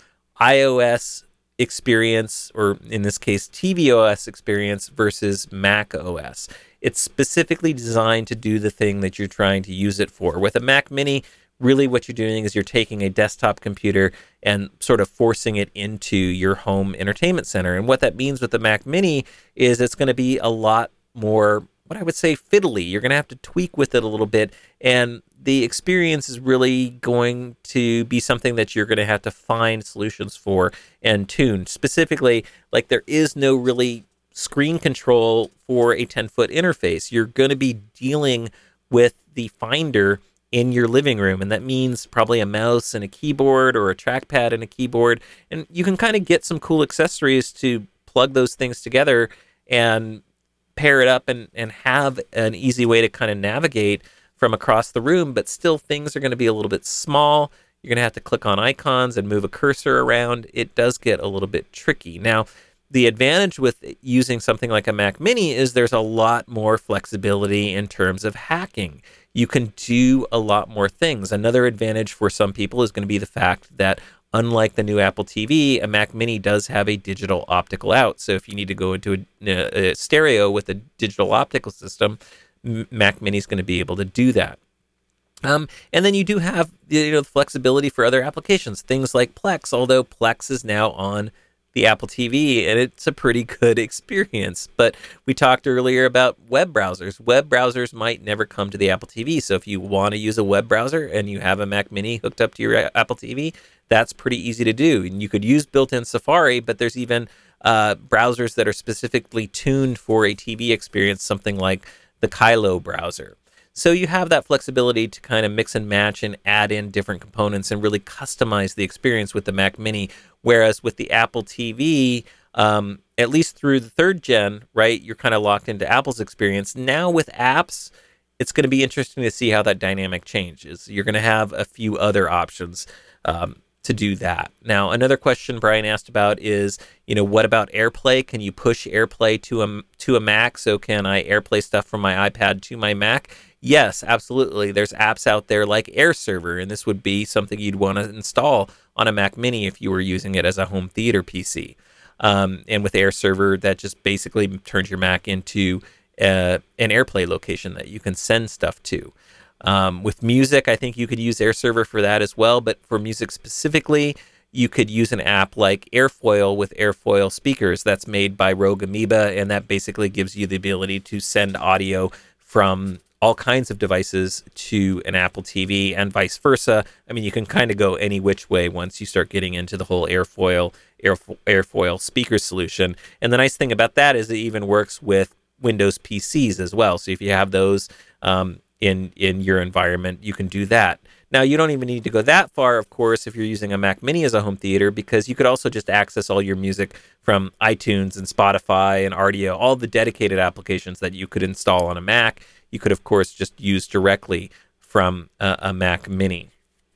iOS experience, or in this case, tvOS experience versus Mac O S. It's specifically designed to do the thing that you're trying to use it for. With a Mac Mini, really what you're doing is you're taking a desktop computer and sort of forcing it into your home entertainment center. And what that means with the Mac Mini is it's going to be a lot more, what I would say, fiddly. You're going to have to tweak with it a little bit, and the experience is really going to be something that you're going to have to find solutions for and tune. Specifically, like there is no really screen control for a ten-foot interface. You're going to be dealing with the Finder in your living room, and that means probably a mouse and a keyboard, or a trackpad and a keyboard, and you can kind of get some cool accessories to plug those things together and pair it up and, and have an easy way to kind of navigate from across the room, but still things are going to be a little bit small. You're going to have to click on icons and move a cursor around. It does get a little bit tricky. Now, the advantage with using something like a Mac Mini is there's a lot more flexibility in terms of hacking. You can do a lot more things. Another advantage for some people is going to be the fact that unlike the new Apple T V, a Mac Mini does have a digital optical out. So if you need to go into a, a stereo with a digital optical system, Mac Mini is going to be able to do that. Um, and then you do have, you know, the flexibility for other applications, things like Plex, although Plex is now on the Apple T V, and it's a pretty good experience. But we talked earlier about web browsers. Web browsers might never come to the Apple T V. So if you want to use a web browser and you have a Mac Mini hooked up to your Apple T V, that's pretty easy to do. And you could use built-in Safari, but there's even uh, browsers that are specifically tuned for a T V experience, something like the Kylo browser. So you have that flexibility to kind of mix and match and add in different components and really customize the experience with the Mac Mini. Whereas with the Apple T V, um, at least through the third gen, right, you're kind of locked into Apple's experience. Now with apps, it's going to be interesting to see how that dynamic changes. You're going to have a few other options. Um, to do that. Now, another question Brian asked about is, you know, what about AirPlay? Can you push AirPlay to a to a Mac? So can I AirPlay stuff from my iPad to my Mac? Yes, absolutely. There's apps out there like AirServer, and this would be something you'd want to install on a Mac Mini if you were using it as a home theater P C. Um, and with AirServer, that just basically turns your Mac into uh, an AirPlay location that you can send stuff to. Um, with music, I think you could use AirServer for that as well, but for music specifically, you could use an app like Airfoil with Airfoil speakers that's made by Rogue Amoeba, and that basically gives you the ability to send audio from all kinds of devices to an Apple T V and vice versa. I mean, you can kind of go any which way once you start getting into the whole Airfoil, Airf- Airfoil speaker solution. And the nice thing about that is it even works with Windows P Cs as well. So if you have those, um, in in your environment, you can do that. Now, you don't even need to go that far, of course, if you're using a Mac Mini as a home theater, because you could also just access all your music from iTunes and Spotify and Rdio, all the dedicated applications that you could install on a Mac. You could, of course, just use directly from a, a Mac Mini.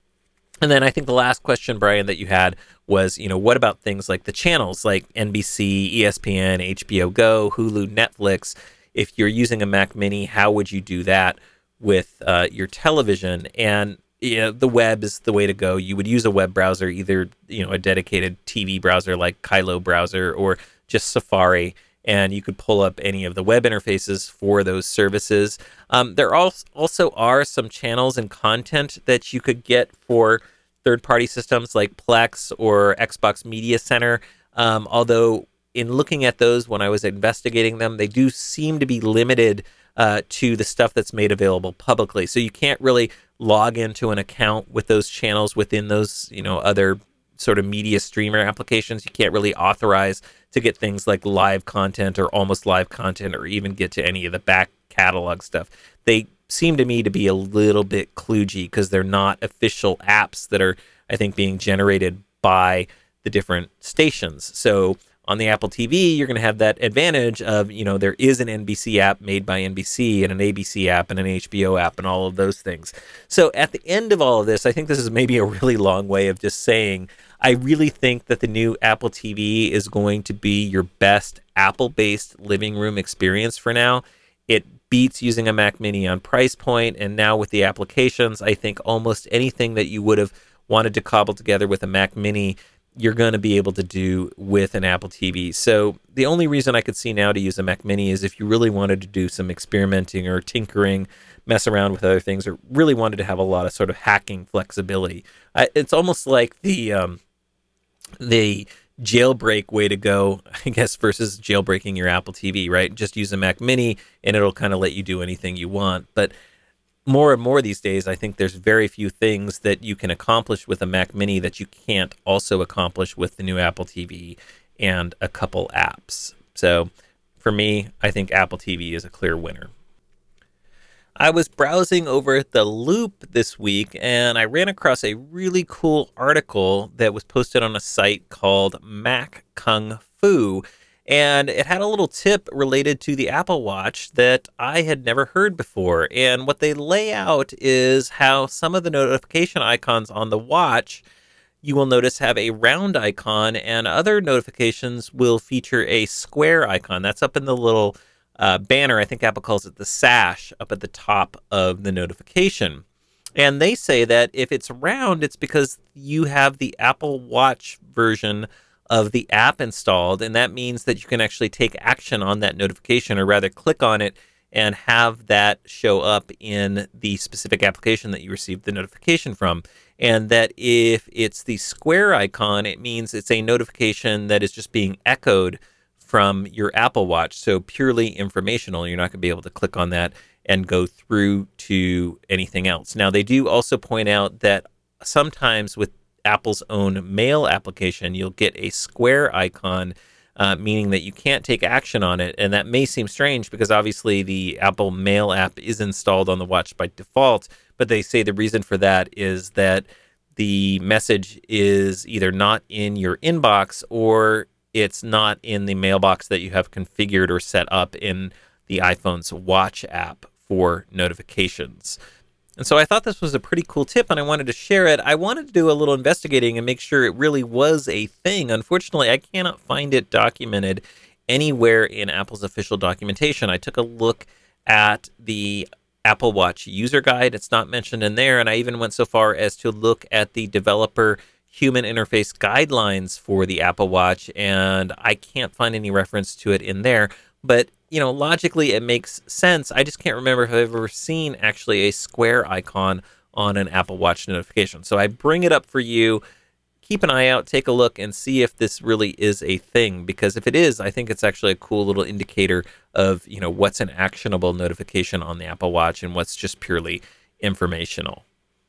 And then I think the last question, Brian, that you had was, you know, what about things like the channels like N B C, E S P N, H B O Go, Hulu, Netflix? If you're using a Mac Mini, how would you do that with uh, your television? And you know, the web is the way to go. You would use a web browser, either you know a dedicated T V browser like Kylo browser or just Safari, and you could pull up any of the web interfaces for those services. Um, there also are some channels and content that you could get for third-party systems like Plex or Xbox Media Center, um, although in looking at those when I was investigating them, they do seem to be limited Uh, to the stuff that's made available publicly. So you can't really log into an account with those channels within those, you know, other sort of media streamer applications. You can't really authorize to get things like live content or almost live content or even get to any of the back catalog stuff. They seem to me to be a little bit kludgy because they're not official apps that are, I think, being generated by the different stations. So on the Apple T V, you're going to have that advantage of, you know, there is an N B C app made by N B C and an A B C app and an H B O app and all of those things. So at the end of all of this, I think this is maybe a really long way of just saying, I really think that the new Apple T V is going to be your best Apple-based living room experience for now. It beats using a Mac Mini on price point, and now with the applications, I think almost anything that you would have wanted to cobble together with a Mac Mini, you're going to be able to do with an Apple T V. So the only reason I could see now to use a Mac Mini is if you really wanted to do some experimenting or tinkering, mess around with other things, or really wanted to have a lot of sort of hacking flexibility. I, it's almost like the um, the jailbreak way to go, I guess, versus jailbreaking your Apple T V, right? Just use a Mac Mini and it'll kind of let you do anything you want. But more and more these days, I think there's very few things that you can accomplish with a Mac Mini that you can't also accomplish with the new Apple T V and a couple apps. So for me, I think Apple T V is a clear winner. I was browsing over at The Loop this week, and I ran across a really cool article that was posted on a site called Mac Kung Fu. And it had a little tip related to the Apple Watch that I had never heard before. And what they lay out is how some of the notification icons on the watch, you will notice, have a round icon, and other notifications will feature a square icon. That's up in the little uh, banner. I think Apple calls it the sash up at the top of the notification. And they say that if it's round, it's because you have the Apple Watch version of the app installed, and that means that you can actually take action on that notification, or rather click on it and have that show up in the specific application that you received the notification from. And that if it's the square icon, it means it's a notification that is just being echoed from your Apple Watch, so purely informational. You're not going to be able to click on that and go through to anything else. Now, they do also point out that sometimes with Apple's own Mail application, you'll get a square icon, uh, meaning that you can't take action on it. And that may seem strange because obviously the Apple Mail app is installed on the watch by default, but they say the reason for that is that the message is either not in your inbox or it's not in the mailbox that you have configured or set up in the iPhone's Watch app for notifications. And so I thought this was a pretty cool tip, and I wanted to share it. I wanted to do a little investigating and make sure it really was a thing. Unfortunately, I cannot find it documented anywhere in Apple's official documentation. I took a look at the Apple Watch user guide. It's not mentioned in there, and I even went so far as to look at the developer human interface guidelines for the Apple Watch, and I can't find any reference to it in there. But, you know, logically it makes sense. I just can't remember if I've ever seen actually a square icon on an Apple Watch notification. So I bring it up for you. Keep an eye out, take a look, and see if this really is a thing. Because if it is, I think it's actually a cool little indicator of, you know, what's an actionable notification on the Apple Watch and what's just purely informational.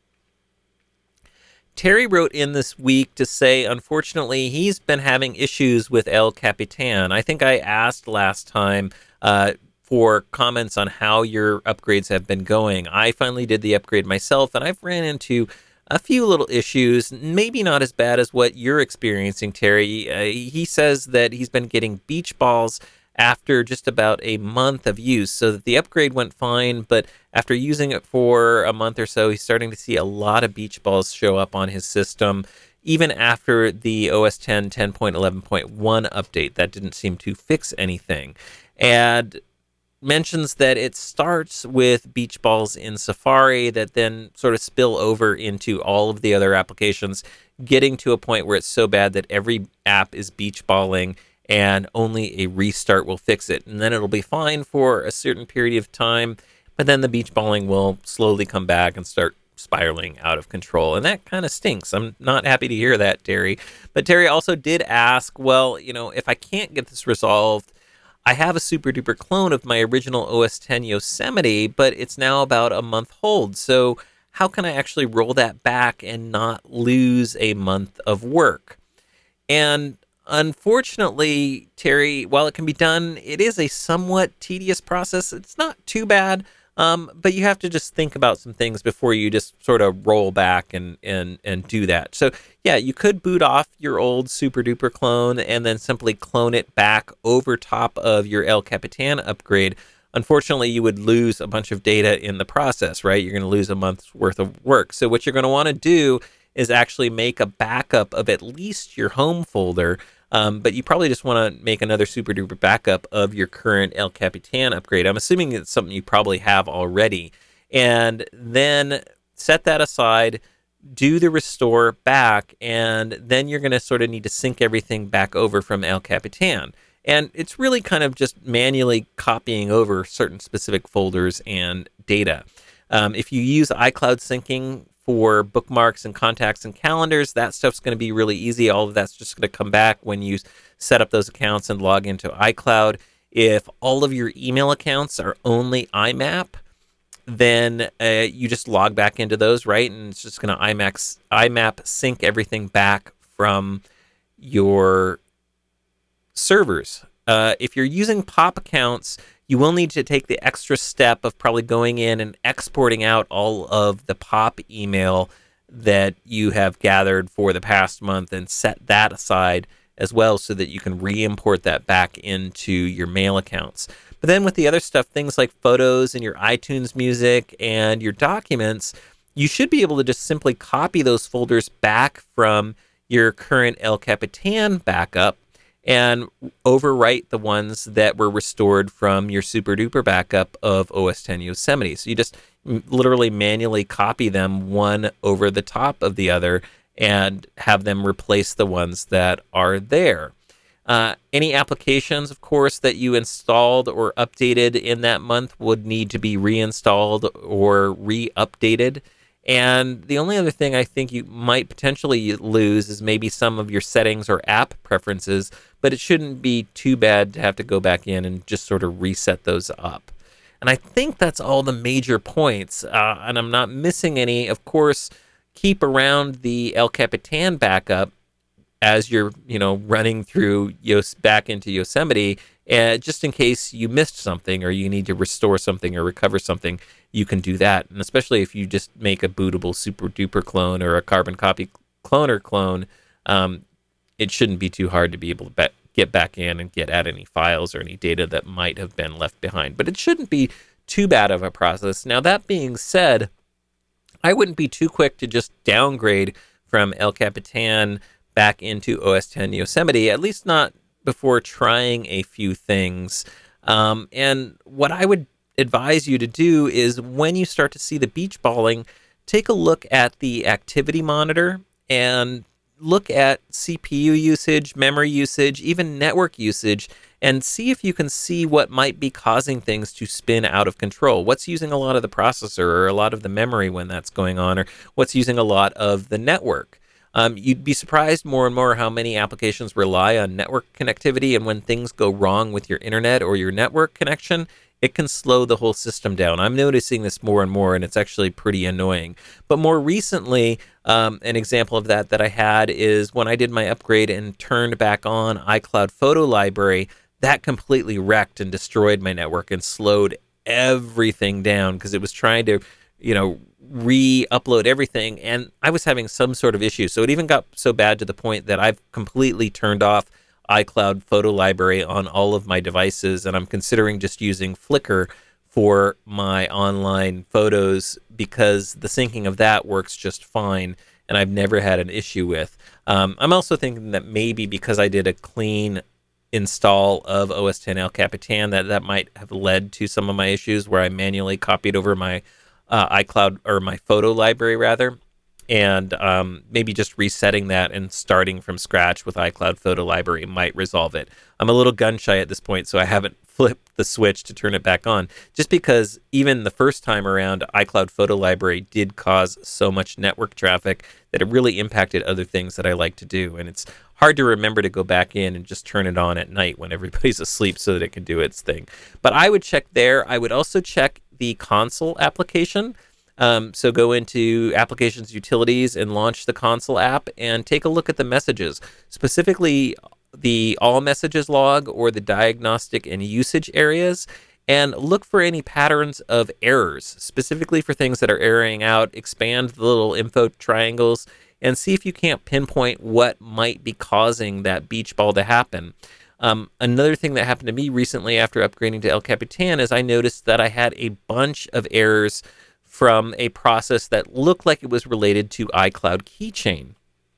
Terry wrote in this week to say, unfortunately, he's been having issues with El Capitan. I think I asked last time uh, for comments on how your upgrades have been going. I finally did the upgrade myself, and I've ran into a few little issues, maybe not as bad as what you're experiencing, Terry. Uh, he says that he's been getting beach balls after just about a month of use, so that the upgrade went fine, but after using it for a month or so, he's starting to see a lot of beach balls show up on his system, even after the O S ten ten point eleven point one update. That didn't seem to fix anything. And mentions that it starts with beach balls in Safari that then sort of spill over into all of the other applications, getting to a point where it's so bad that every app is beach balling and only a restart will fix it. And then it'll be fine for a certain period of time, but then the beach balling will slowly come back and start spiraling out of control. And that kind of stinks. I'm not happy to hear that, Terry. But Terry also did ask, well, you know, if I can't get this resolved, I have a super duper clone of my original O S ten Yosemite, but it's now about a month old. So how can I actually roll that back and not lose a month of work? And unfortunately, Terry, while it can be done, it is a somewhat tedious process. It's not too bad, um, but you have to just think about some things before you just sort of roll back and and and do that. So yeah, you could boot off your old super duper clone and then simply clone it back over top of your El Capitan upgrade. Unfortunately, you would lose a bunch of data in the process, right? You're going to lose a month's worth of work. So what you're going to want to do is actually make a backup of at least your home folder. Um, but you probably just want to make another super duper backup of your current El Capitan upgrade. I'm assuming it's something you probably have already. And then set that aside, do the restore back, and then you're going to sort of need to sync everything back over from El Capitan. And it's really kind of just manually copying over certain specific folders and data. Um, if you use iCloud syncing for bookmarks and contacts and calendars, that stuff's going to be really easy. All of that's just going to come back when you set up those accounts and log into iCloud. If all of your email accounts are only I MAP, then uh, you just log back into those, right? And it's just going to I MAP, I MAP sync everything back from your servers. Uh, if you're using POP accounts, you will need to take the extra step of probably going in and exporting out all of the POP email that you have gathered for the past month and set that aside as well so that you can re-import that back into your mail accounts. But then with the other stuff, things like photos and your iTunes music and your documents, you should be able to just simply copy those folders back from your current El Capitan backup and overwrite the ones that were restored from your super duper backup of O S ten Yosemite. So you just literally manually copy them one over the top of the other and have them replace the ones that are there. Uh, any applications, of course, that you installed or updated in that month would need to be reinstalled or re-updated. And the only other thing I think you might potentially lose is maybe some of your settings or app preferences, but it shouldn't be too bad to have to go back in and just sort of reset those up. And I think that's all the major points, uh, and I'm not missing any. Of course, keep around the El Capitan backup as you're, you know, running through Yos- back into Yosemite, uh, just in case you missed something or you need to restore something or recover something, you can do that. And especially if you just make a bootable super duper clone or a carbon copy cloner clone, um, it shouldn't be too hard to be able to be- get back in and get at any files or any data that might have been left behind. But it shouldn't be too bad of a process. Now, that being said, I wouldn't be too quick to just downgrade from El Capitan back into O S ten Yosemite, at least not before trying a few things. Um, and what I would advise you to do is when you start to see the beach balling, take a look at the activity monitor and look at C P U usage, memory usage, even network usage, and see if you can see what might be causing things to spin out of control. What's using a lot of the processor or a lot of the memory when that's going on, or what's using a lot of the network. Um, you'd be surprised more and more how many applications rely on network connectivity, and when things go wrong with your internet or your network connection, it can slow the whole system down. I'm noticing this more and more, and it's actually pretty annoying. But more recently, um, an example of that that I had is when I did my upgrade and turned back on iCloud Photo Library, that completely wrecked and destroyed my network and slowed everything down because it was trying to, you know, re-upload everything, and I was having some sort of issue. So it even got so bad to the point that I've completely turned off iCloud Photo Library on all of my devices, and I'm considering just using Flickr for my online photos because the syncing of that works just fine, and I've never had an issue with. Um, I'm also thinking that maybe because I did a clean install of O S ten El Capitan, that that might have led to some of my issues where I manually copied over my uh, iCloud, or my photo library rather, and um, maybe just resetting that and starting from scratch with iCloud Photo Library might resolve it. I'm a little gun shy at this point, so I haven't flipped the switch to turn it back on, just because even the first time around, iCloud Photo Library did cause so much network traffic that it really impacted other things that I like to do, and it's hard to remember to go back in and just turn it on at night when everybody's asleep so that it can do its thing. But I would check there. I would also check the console application. Um, so go into Applications, Utilities, and launch the console app and take a look at the messages, specifically the All Messages log or the diagnostic and usage areas, and look for any patterns of errors, specifically for things that are erroring out. Expand the little info triangles and see if you can't pinpoint what might be causing that beach ball to happen. Um, another thing that happened to me recently after upgrading to El Capitan is I noticed that I had a bunch of errors from a process that looked like it was related to iCloud Keychain.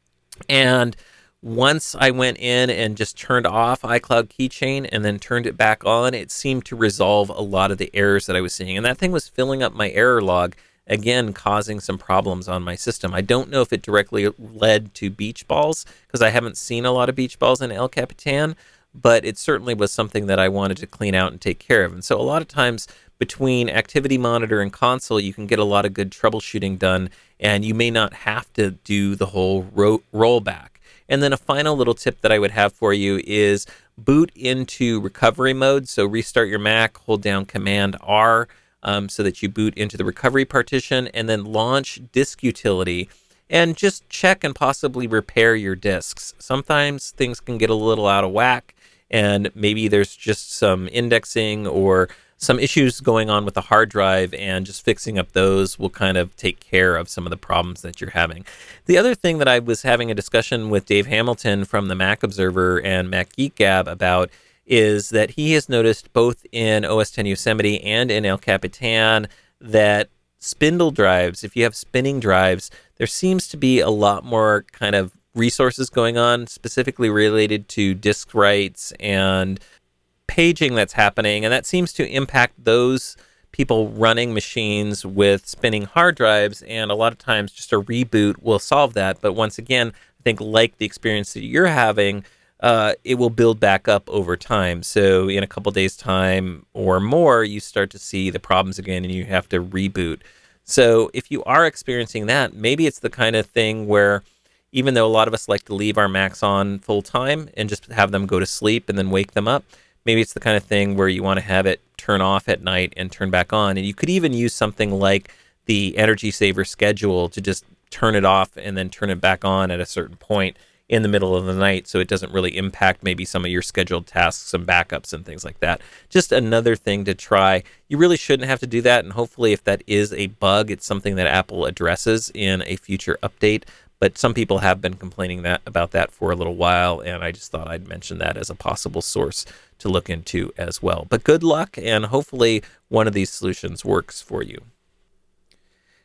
And once I went in and just turned off iCloud Keychain and then turned it back on, it seemed to resolve a lot of the errors that I was seeing. And that thing was filling up my error log, again, causing some problems on my system. I don't know if it directly led to beach balls, because I haven't seen a lot of beach balls in El Capitan, but it certainly was something that I wanted to clean out and take care of. And so a lot of times between Activity Monitor and console, you can get a lot of good troubleshooting done, and you may not have to do the whole ro- rollback. And then a final little tip that I would have for you is boot into recovery mode. So restart your Mac, hold down Command R um, so that you boot into the recovery partition, and then launch Disk Utility and just check and possibly repair your disks. Sometimes things can get a little out of whack, and maybe there's just some indexing or some issues going on with the hard drive, and just fixing up those will kind of take care of some of the problems that you're having. The other thing that I was having a discussion with Dave Hamilton from the Mac Observer and Mac Geek Gab about is that he has noticed both in O S ten Yosemite and in El Capitan that spindle drives, if you have spinning drives, there seems to be a lot more kind of resources going on, specifically related to disk writes and paging that's happening, and that seems to impact those people running machines with spinning hard drives, and a lot of times just a reboot will solve that. But once again, I think like the experience that you're having, uh, it will build back up over time. So in a couple days time or more, you start to see the problems again and you have to reboot. So if you are experiencing that, maybe it's the kind of thing where even though a lot of us like to leave our Macs on full time and just have them go to sleep and then wake them up, maybe it's the kind of thing where you want to have it turn off at night and turn back on. And you could even use something like the Energy Saver schedule to just turn it off and then turn it back on at a certain point in the middle of the night, so it doesn't really impact maybe some of your scheduled tasks and backups and things like that. Just another thing to try. You really shouldn't have to do that, and hopefully if that is a bug, it's something that Apple addresses in a future update. But some people have been complaining that about that for a little while, and I just thought I'd mention that as a possible source to look into as well. But good luck, and hopefully one of these solutions works for you.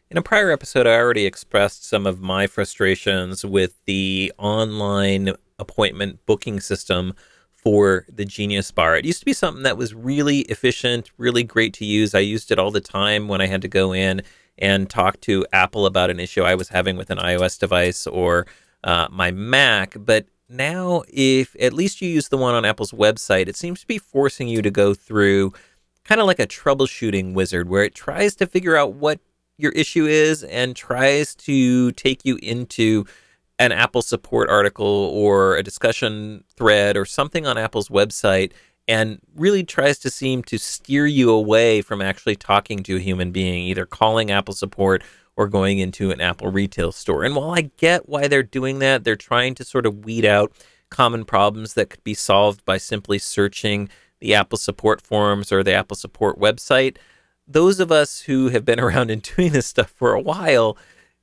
In a prior episode, I already expressed some of my frustrations with the online appointment booking system for the Genius Bar. It used to be something that was really efficient, really great to use. I used it all the time when I had to go in and talk to Apple about an issue I was having with an iOS device or uh, my Mac. But now, if at least you use the one on Apple's website, it seems to be forcing you to go through kind of like a troubleshooting wizard where it tries to figure out what your issue is and tries to take you into an Apple support article or a discussion thread or something on Apple's website and really tries to seem to steer you away from actually talking to a human being, either calling Apple support or going into an Apple retail store. And while I get why they're doing that, they're trying to sort of weed out common problems that could be solved by simply searching the Apple support forums or the Apple support website. Those of us who have been around and doing this stuff for a while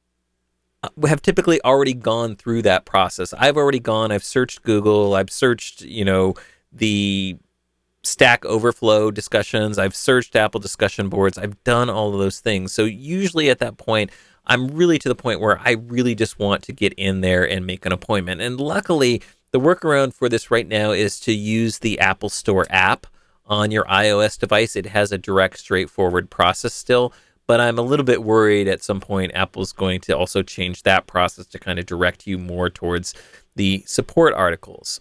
have typically already gone through that process. I've already gone, I've searched Google, I've searched, you know, the Stack Overflow discussions, I've searched Apple discussion boards, I've done all of those things. So usually at that point, I'm really to the point where I really just want to get in there and make an appointment. And luckily, the workaround for this right now is to use the Apple Store app on your iOS device. It has a direct, straightforward process still, but I'm a little bit worried at some point Apple's going to also change that process to kind of direct you more towards the support articles.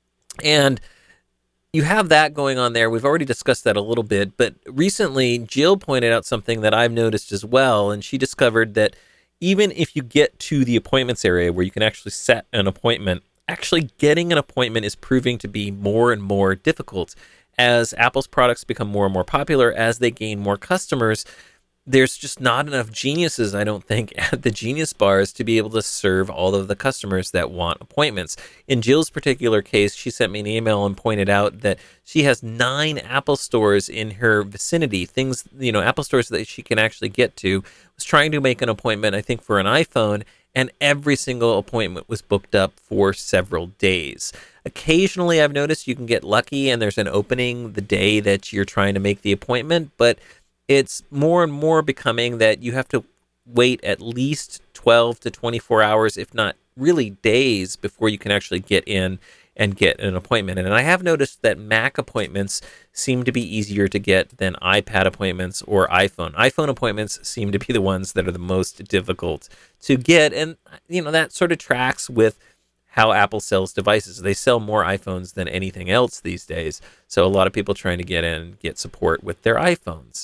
And you have that going on there. We've already discussed that a little bit, but recently Jill pointed out something that I've noticed as well, and she discovered that even if you get to the appointments area where you can actually set an appointment, actually getting an appointment is proving to be more and more difficult. As Apple's products become more and more popular, as they gain more customers, there's just not enough geniuses, I don't think, at the Genius Bars to be able to serve all of the customers that want appointments. In Jill's particular case, she sent me an email and pointed out that she has nine Apple stores in her vicinity, things, you know, Apple stores that she can actually get to. Was trying to make an appointment, I think, for an iPhone, and every single appointment was booked up for several days. Occasionally, I've noticed you can get lucky and there's an opening the day that you're trying to make the appointment, but it's more and more becoming that you have to wait at least twelve to twenty-four hours, if not really days, before you can actually get in and get an appointment. And I have noticed that Mac appointments seem to be easier to get than iPad appointments or iPhone. iPhone appointments seem to be the ones that are the most difficult to get. And, you know, that sort of tracks with how Apple sells devices. They sell more iPhones than anything else these days. So a lot of people trying to get in and get support with their iPhones.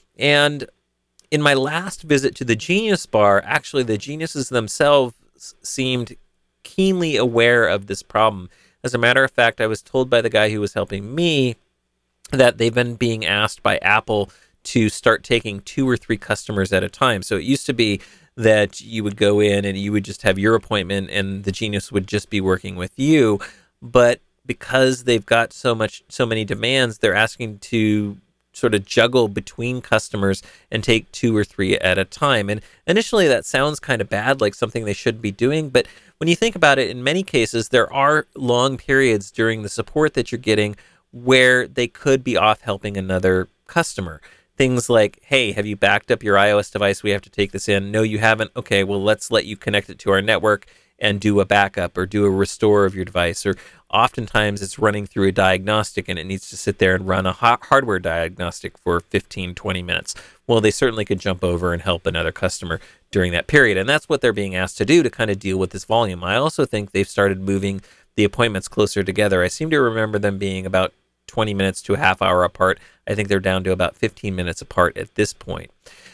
And in my last visit to the Genius Bar, actually the geniuses themselves seemed keenly aware of this problem. As a matter of fact, I was told by the guy who was helping me that they've been being asked by Apple to start taking two or three customers at a time. So it used to be that you would go in and you would just have your appointment and the genius would just be working with you. But because they've got so much, so many demands, they're asking to sort of juggle between customers and take two or three at a time. And initially that sounds kind of bad, like something they should be doing. But when you think about it, in many cases, there are long periods during the support that you're getting where they could be off helping another customer. Things like, hey, have you backed up your iOS device? We have to take this in. No, you haven't. Okay, well, let's let you connect it to our network and do a backup or do a restore of your device. Or oftentimes it's running through a diagnostic and it needs to sit there and run a hardware diagnostic for fifteen, twenty minutes. Well, they certainly could jump over and help another customer during that period. And that's what they're being asked to do to kind of deal with this volume. I also think they've started moving the appointments closer together. I seem to remember them being about twenty minutes to a half hour apart. I think they're down to about fifteen minutes apart at this point.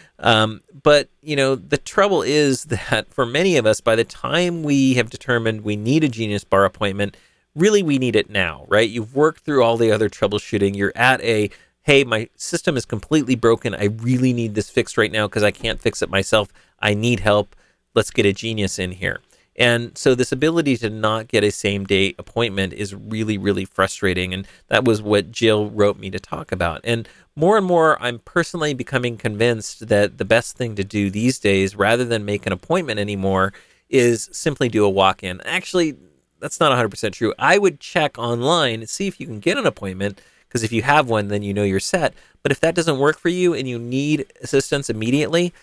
Um, but, you know, the trouble is that for many of us, by the time we have determined we need a Genius Bar appointment, really we need it now, right? You've worked through all the other troubleshooting. You're at a, hey, my system is completely broken. I really need this fixed right now because I can't fix it myself. I need help. Let's get a genius in here. And so this ability to not get a same day appointment is really, really frustrating. And that was what Jill wrote me to talk about. And more and more, I'm personally becoming convinced that the best thing to do these days, rather than make an appointment anymore, is simply do a walk-in. Actually, that's not one hundred percent true. I would check online and see if you can get an appointment, because if you have one, then you know you're set. But if that doesn't work for you and you need assistance immediately,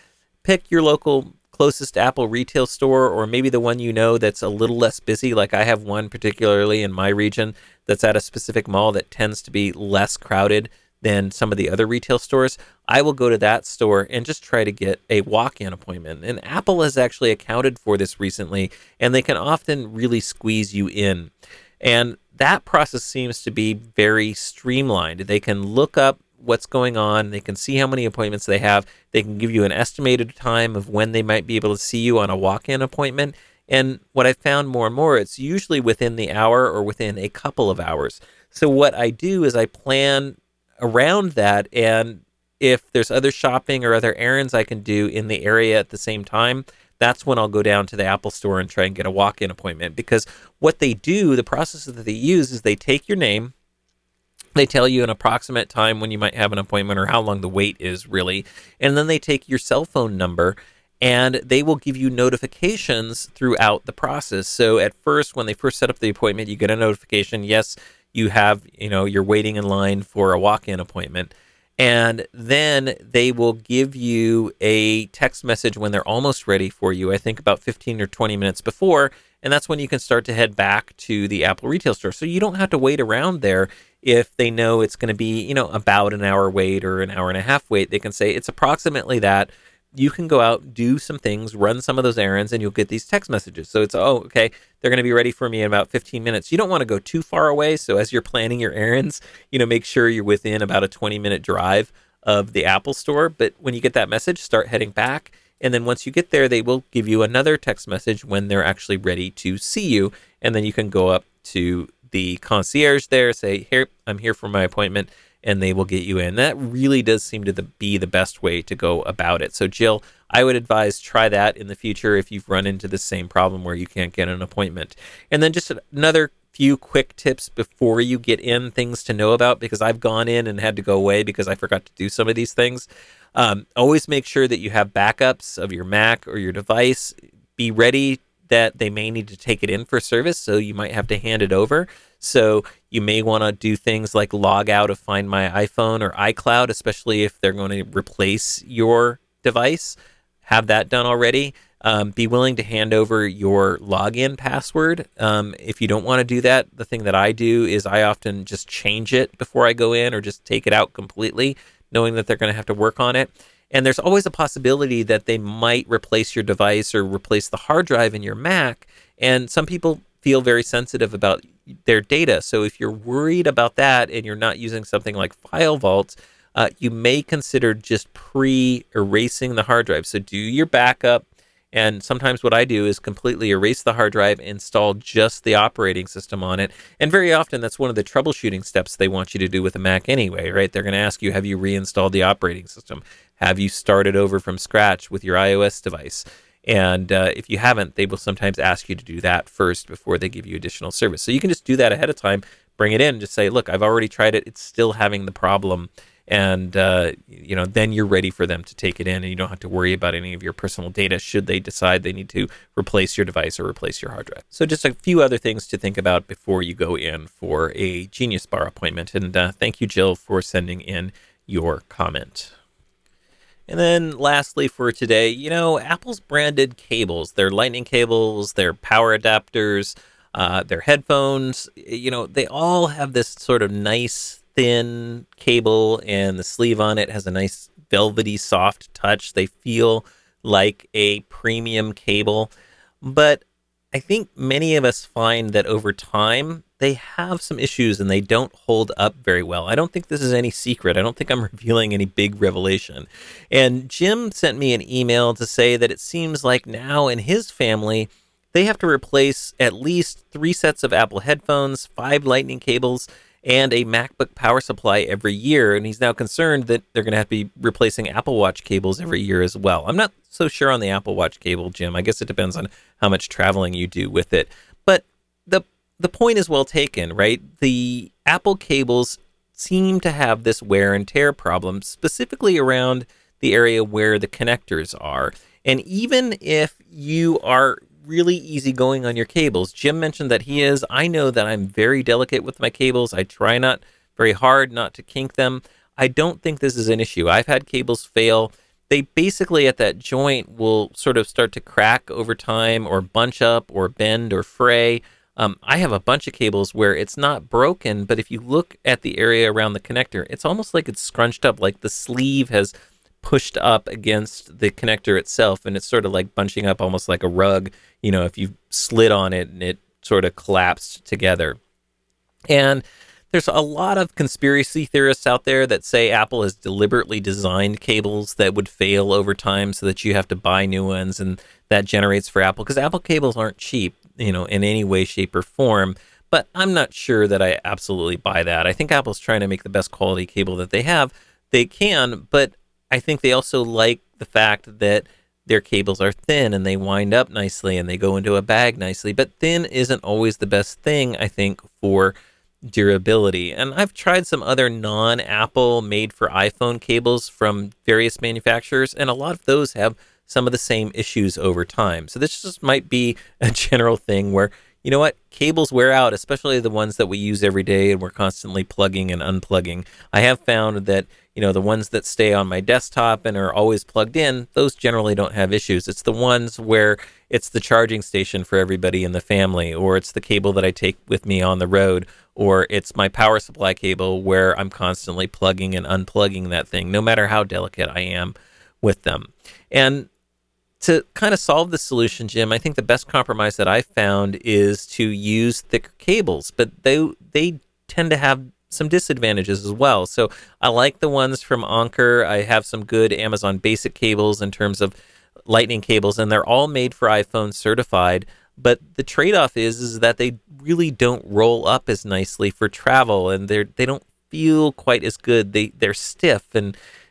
pick your local closest Apple retail store, or maybe the one you know that's a little less busy. Like I have one particularly in my region that's at a specific mall that tends to be less crowded than some of the other retail stores. I will go to that store and just try to get a walk-in appointment. And Apple has actually accounted for this recently, and they can often really squeeze you in. And that process seems to be very streamlined. They can look up what's going on. They can see how many appointments they have. They can give you an estimated time of when they might be able to see you on a walk-in appointment. And what I've found more and more, it's usually within the hour or within a couple of hours. So what I do is I plan around that, and if there's other shopping or other errands I can do in the area at the same time, that's when I'll go down to the Apple store and try and get a walk-in appointment. Because what they do, the process that they use is they take your name, they tell you an approximate time when you might have an appointment or how long the wait is really, and then they take your cell phone number and they will give you notifications throughout the process. So at first, when they first set up the appointment, you get a notification, yes, you have, you know, you're waiting in line for a walk-in appointment. And then they will give you a text message when they're almost ready for you, I think about fifteen or twenty minutes before, and that's when you can start to head back to the Apple retail store. So you don't have to wait around there if they know it's going to be, you know, about an hour wait or an hour and a half wait. They can say it's approximately that. You can go out, do some things, run some of those errands, and you'll get these text messages. So it's, oh, okay, they're going to be ready for me in about fifteen minutes. You don't want to go too far away. So as you're planning your errands, you know, make sure you're within about a twenty minute drive of the Apple store. But when you get that message, start heading back. And then once you get there, they will give you another text message when they're actually ready to see you. And then you can go up to the concierge there, say, here, I'm here for my appointment, and they will get you in. That really does seem to the, be the best way to go about it. So Jill, I would advise try that in the future if you've run into the same problem where you can't get an appointment. And then just another few quick tips before you get in, things to know about, because I've gone in and had to go away because I forgot to do some of these things. Um, always make sure that you have backups of your Mac or your device. Be ready that they may need to take it in for service, so you might have to hand it over. So you may want to do things like log out of Find My iPhone or iCloud, especially if they're going to replace your device. Have that done already. Um, be willing to hand over your login password. Um, if you don't want to do that, the thing that I do is I often just change it before I go in, or just take it out completely, knowing that they're going to have to work on it. And there's always a possibility that they might replace your device or replace the hard drive in your Mac. And some people feel very sensitive about their data. So if you're worried about that and you're not using something like File Vault, uh, you may consider just pre-erasing the hard drive. So do your backup. And sometimes what I do is completely erase the hard drive, install just the operating system on it. And very often that's one of the troubleshooting steps they want you to do with a Mac anyway, right? They're going to ask you, have you reinstalled the operating system? Have you started over from scratch with your iOS device? And uh, if you haven't, they will sometimes ask you to do that first before they give you additional service. So you can just do that ahead of time, bring it in, and just say, look, I've already tried it. It's still having the problem. And, uh, you know, then you're ready for them to take it in, and you don't have to worry about any of your personal data should they decide they need to replace your device or replace your hard drive. So just a few other things to think about before you go in for a Genius Bar appointment. And uh, thank you, Jill, for sending in your comment. And then lastly for today, you know, Apple's branded cables, their lightning cables, their power adapters, uh, their headphones, you know, they all have this sort of nice thin cable, and the sleeve on it has a nice velvety soft touch. They feel like a premium cable, but I think many of us find that over time they have some issues and they don't hold up very well. I don't think this is any secret. I don't think I'm revealing any big revelation. And Jim sent me an email to say that it seems like now in his family, they have to replace at least three sets of Apple headphones, five lightning cables, and a MacBook power supply every year. And he's now concerned that they're going to have to be replacing Apple Watch cables every year as well. I'm not so sure on the Apple Watch cable, Jim. I guess it depends on how much traveling you do with it. But the the point is well taken, right? The Apple cables seem to have this wear and tear problem, specifically around the area where the connectors are. And even if you are really easygoing on your cables, Jim mentioned that he is. I know that I'm very delicate with my cables. I try not very hard not to kink them. I don't think this is an issue. I've had cables fail they basically at that joint will sort of start to crack over time or bunch up or bend or fray. Um, I have a bunch of cables where it's not broken, but if you look at the area around the connector, it's almost like it's scrunched up, like the sleeve has pushed up against the connector itself, and it's sort of like bunching up almost like a rug, you know, if you slid on it and it sort of collapsed together. And there's a lot of conspiracy theorists out there that say Apple has deliberately designed cables that would fail over time so that you have to buy new ones, and that generates for Apple, because Apple cables aren't cheap, you know, in any way, shape, or form. But I'm not sure that I absolutely buy that. I think Apple's trying to make the best quality cable that they have. They can, but I think they also like the fact that their cables are thin and they wind up nicely and they go into a bag nicely. But thin isn't always the best thing, I think, for durability. And I've tried some other non-Apple made for iPhone cables from various manufacturers, and a lot of those have some of the same issues over time. So this just might be a general thing where, you know what, cables wear out, especially the ones that we use every day and we're constantly plugging and unplugging. I have found that, you know, the ones that stay on my desktop and are always plugged in, those generally don't have issues. It's the ones where it's the charging station for everybody in the family, or it's the cable that I take with me on the road, or it's my power supply cable where I'm constantly plugging and unplugging that thing, no matter how delicate I am with them. And to kind of solve the solution, Jim, I think the best compromise that I've found is to use thicker cables, but they they tend to have some disadvantages as well. So I like the ones from Anker. I have some good Amazon Basic cables in terms of Lightning cables, and they're all made for iPhone certified. But the trade-off is is that they really don't roll up as nicely for travel, and they they don't feel quite as good. They they're stiff, and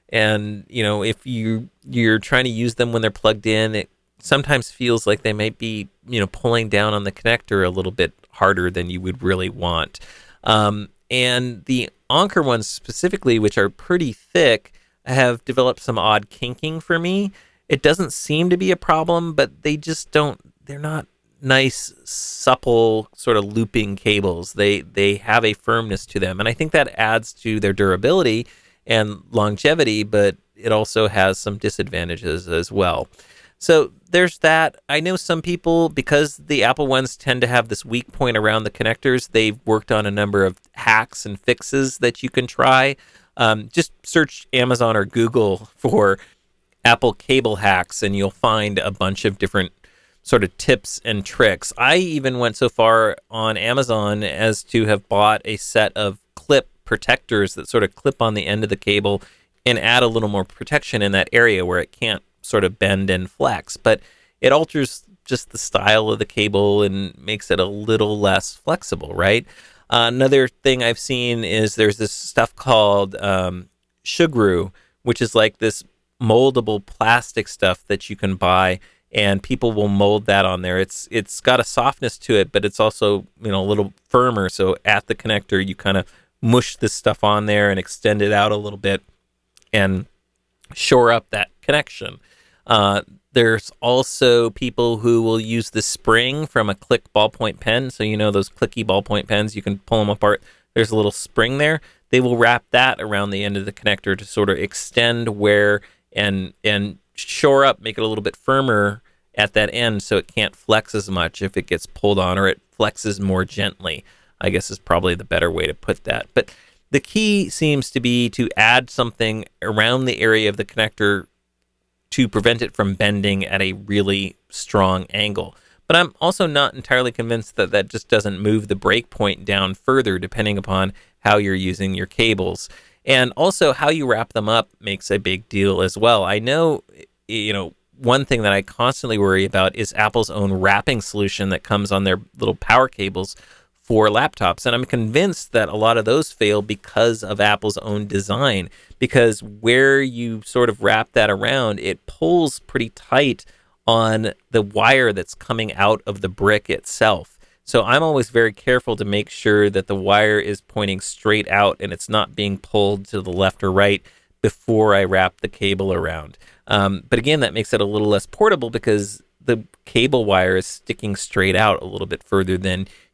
and you know, if you you're trying to use them when they're plugged in, it sometimes feels like they might be, you know, pulling down on the connector a little bit harder than you would really want. Um, and the Anker ones specifically, which are pretty thick, have developed some odd kinking for me. It doesn't seem to be a problem, but they just don't, they're not nice, supple, sort of looping cables. They they have a firmness to them, and I think that adds to their durability and longevity, but it also has some disadvantages as well. So there's that. I know some people, because the Apple ones tend to have this weak point around the connectors, they've worked on a number of hacks and fixes that you can try. Um, just search Amazon or Google for Apple cable hacks, and you'll find a bunch of different sort of tips and tricks. I even went so far on Amazon as to have bought a set of clip protectors that sort of clip on the end of the cable and add a little more protection in that area where it can't sort of bend and flex. But it alters just the style of the cable and makes it a little less flexible, right? Uh, another thing I've seen is there's this stuff called um, Shugru, which is like this moldable plastic stuff that you can buy, and people will mold that on there. It's it's got a softness to it, but it's also, you know, a little firmer. So at the connector, you kind of mush this stuff on there and extend it out a little bit and shore up that connection. Uh, there's also people who will use the spring from a Click ballpoint pen. So, you know, those clicky ballpoint pens, you can pull them apart. There's a little spring there. They will wrap that around the end of the connector to sort of extend where and and shore up, make it a little bit firmer at that end so it can't flex as much if it gets pulled on, or it flexes more gently, I guess is probably the better way to put that. But the key seems to be to add something around the area of the connector to prevent it from bending at a really strong angle. But I'm also not entirely convinced that that just doesn't move the break point down further, depending upon how you're using your cables. And also how you wrap them up makes a big deal as well. I know, you know, one thing that I constantly worry about is Apple's own wrapping solution that comes on their little power cables for laptops. And I'm convinced that a lot of those fail because of Apple's own design, because where you sort of wrap that around, it pulls pretty tight on the wire that's coming out of the brick itself. So I'm always very careful to make sure that the wire is pointing straight out and it's not being pulled to the left or right before I wrap the cable around. Um, but again, that makes it a little less portable because the cable wire is sticking straight out a little bit further than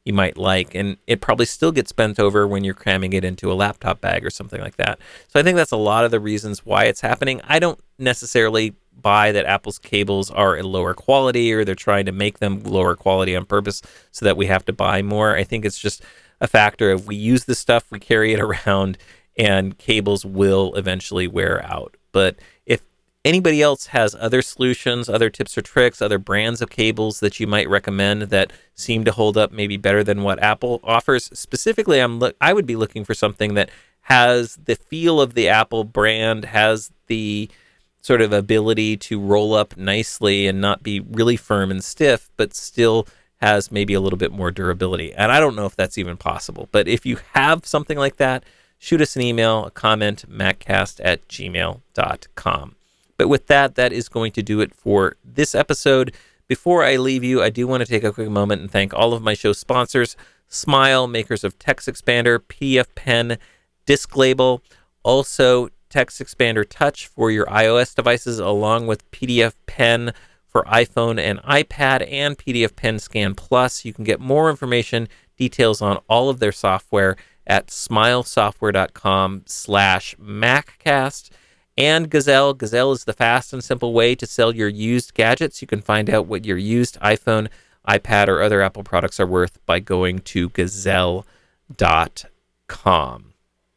you might like, and it probably still gets bent over when you're cramming it into a laptop bag or something like that. So I think that's a lot of the reasons why it's happening. I don't necessarily buy that Apple's cables are a lower quality or they're trying to make them lower quality on purpose so that we have to buy more. I think it's just a factor of we use this stuff, we carry it around, and cables will eventually wear out. But if anybody else has other solutions, other tips or tricks, other brands of cables that you might recommend that seem to hold up maybe better than what Apple offers, specifically, I'm look I would be looking for something that has the feel of the Apple brand, has the sort of ability to roll up nicely and not be really firm and stiff, but still has maybe a little bit more durability. And I don't know if that's even possible, but if you have something like that, shoot us an email, a comment, maccast at gmail dot com. But with that, that is going to do it for this episode. Before I leave you, I do want to take a quick moment and thank all of my show sponsors: Smile, makers of TextExpander, P D F Pen, Disc Label, also TextExpander Touch for your iOS devices, along with P D F Pen for iPhone and iPad, and P D F Pen Scan Plus. You can get more information, details on all of their software at smilesoftware.com slash MacCast. And Gazelle. Gazelle is the fast and simple way to sell your used gadgets. You can find out what your used iPhone, iPad, or other Apple products are worth by going to gazelle dot com.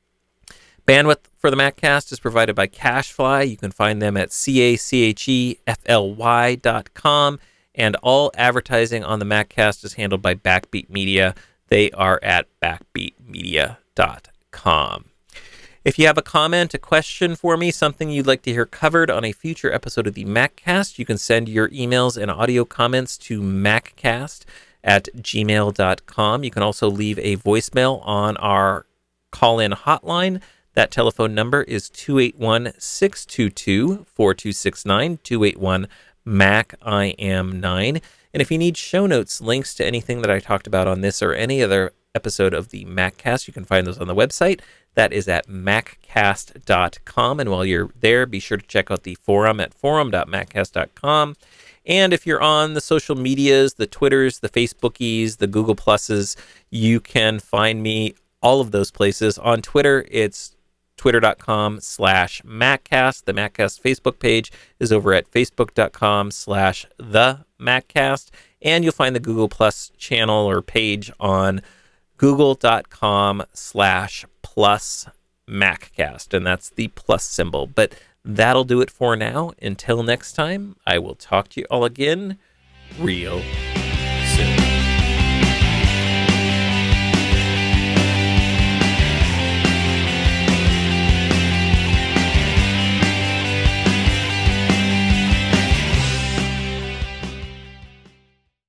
Bandwidth for the MacCast is provided by CacheFly. You can find them at C A C H E F L Y dot com. And all advertising on the MacCast is handled by Backbeat Media. They are at backbeat media dot com. If you have a comment, a question for me, something you'd like to hear covered on a future episode of the MacCast, you can send your emails and audio comments to maccast at gmail dot com. You can also leave a voicemail on our call-in hotline. That telephone number is two eight one, six two two, four two six nine, two eight one, Mac I am nine. And if you need show notes, links to anything that I talked about on this or any other episode of the MacCast, you can find those on the website. That is at maccast dot com. And while you're there, be sure to check out the forum at forum dot maccast dot com. And if you're on the social medias, the Twitters, the Facebookies, the Google Pluses, you can find me all of those places. On Twitter, it's twitter.com slash MacCast. The MacCast Facebook page is over at facebook.com slash the MacCast. And you'll find the Google Plus channel or page on google.com slash plus MacCast. And that's the plus symbol. But that'll do it for now. Until next time, I will talk to you all again real soon.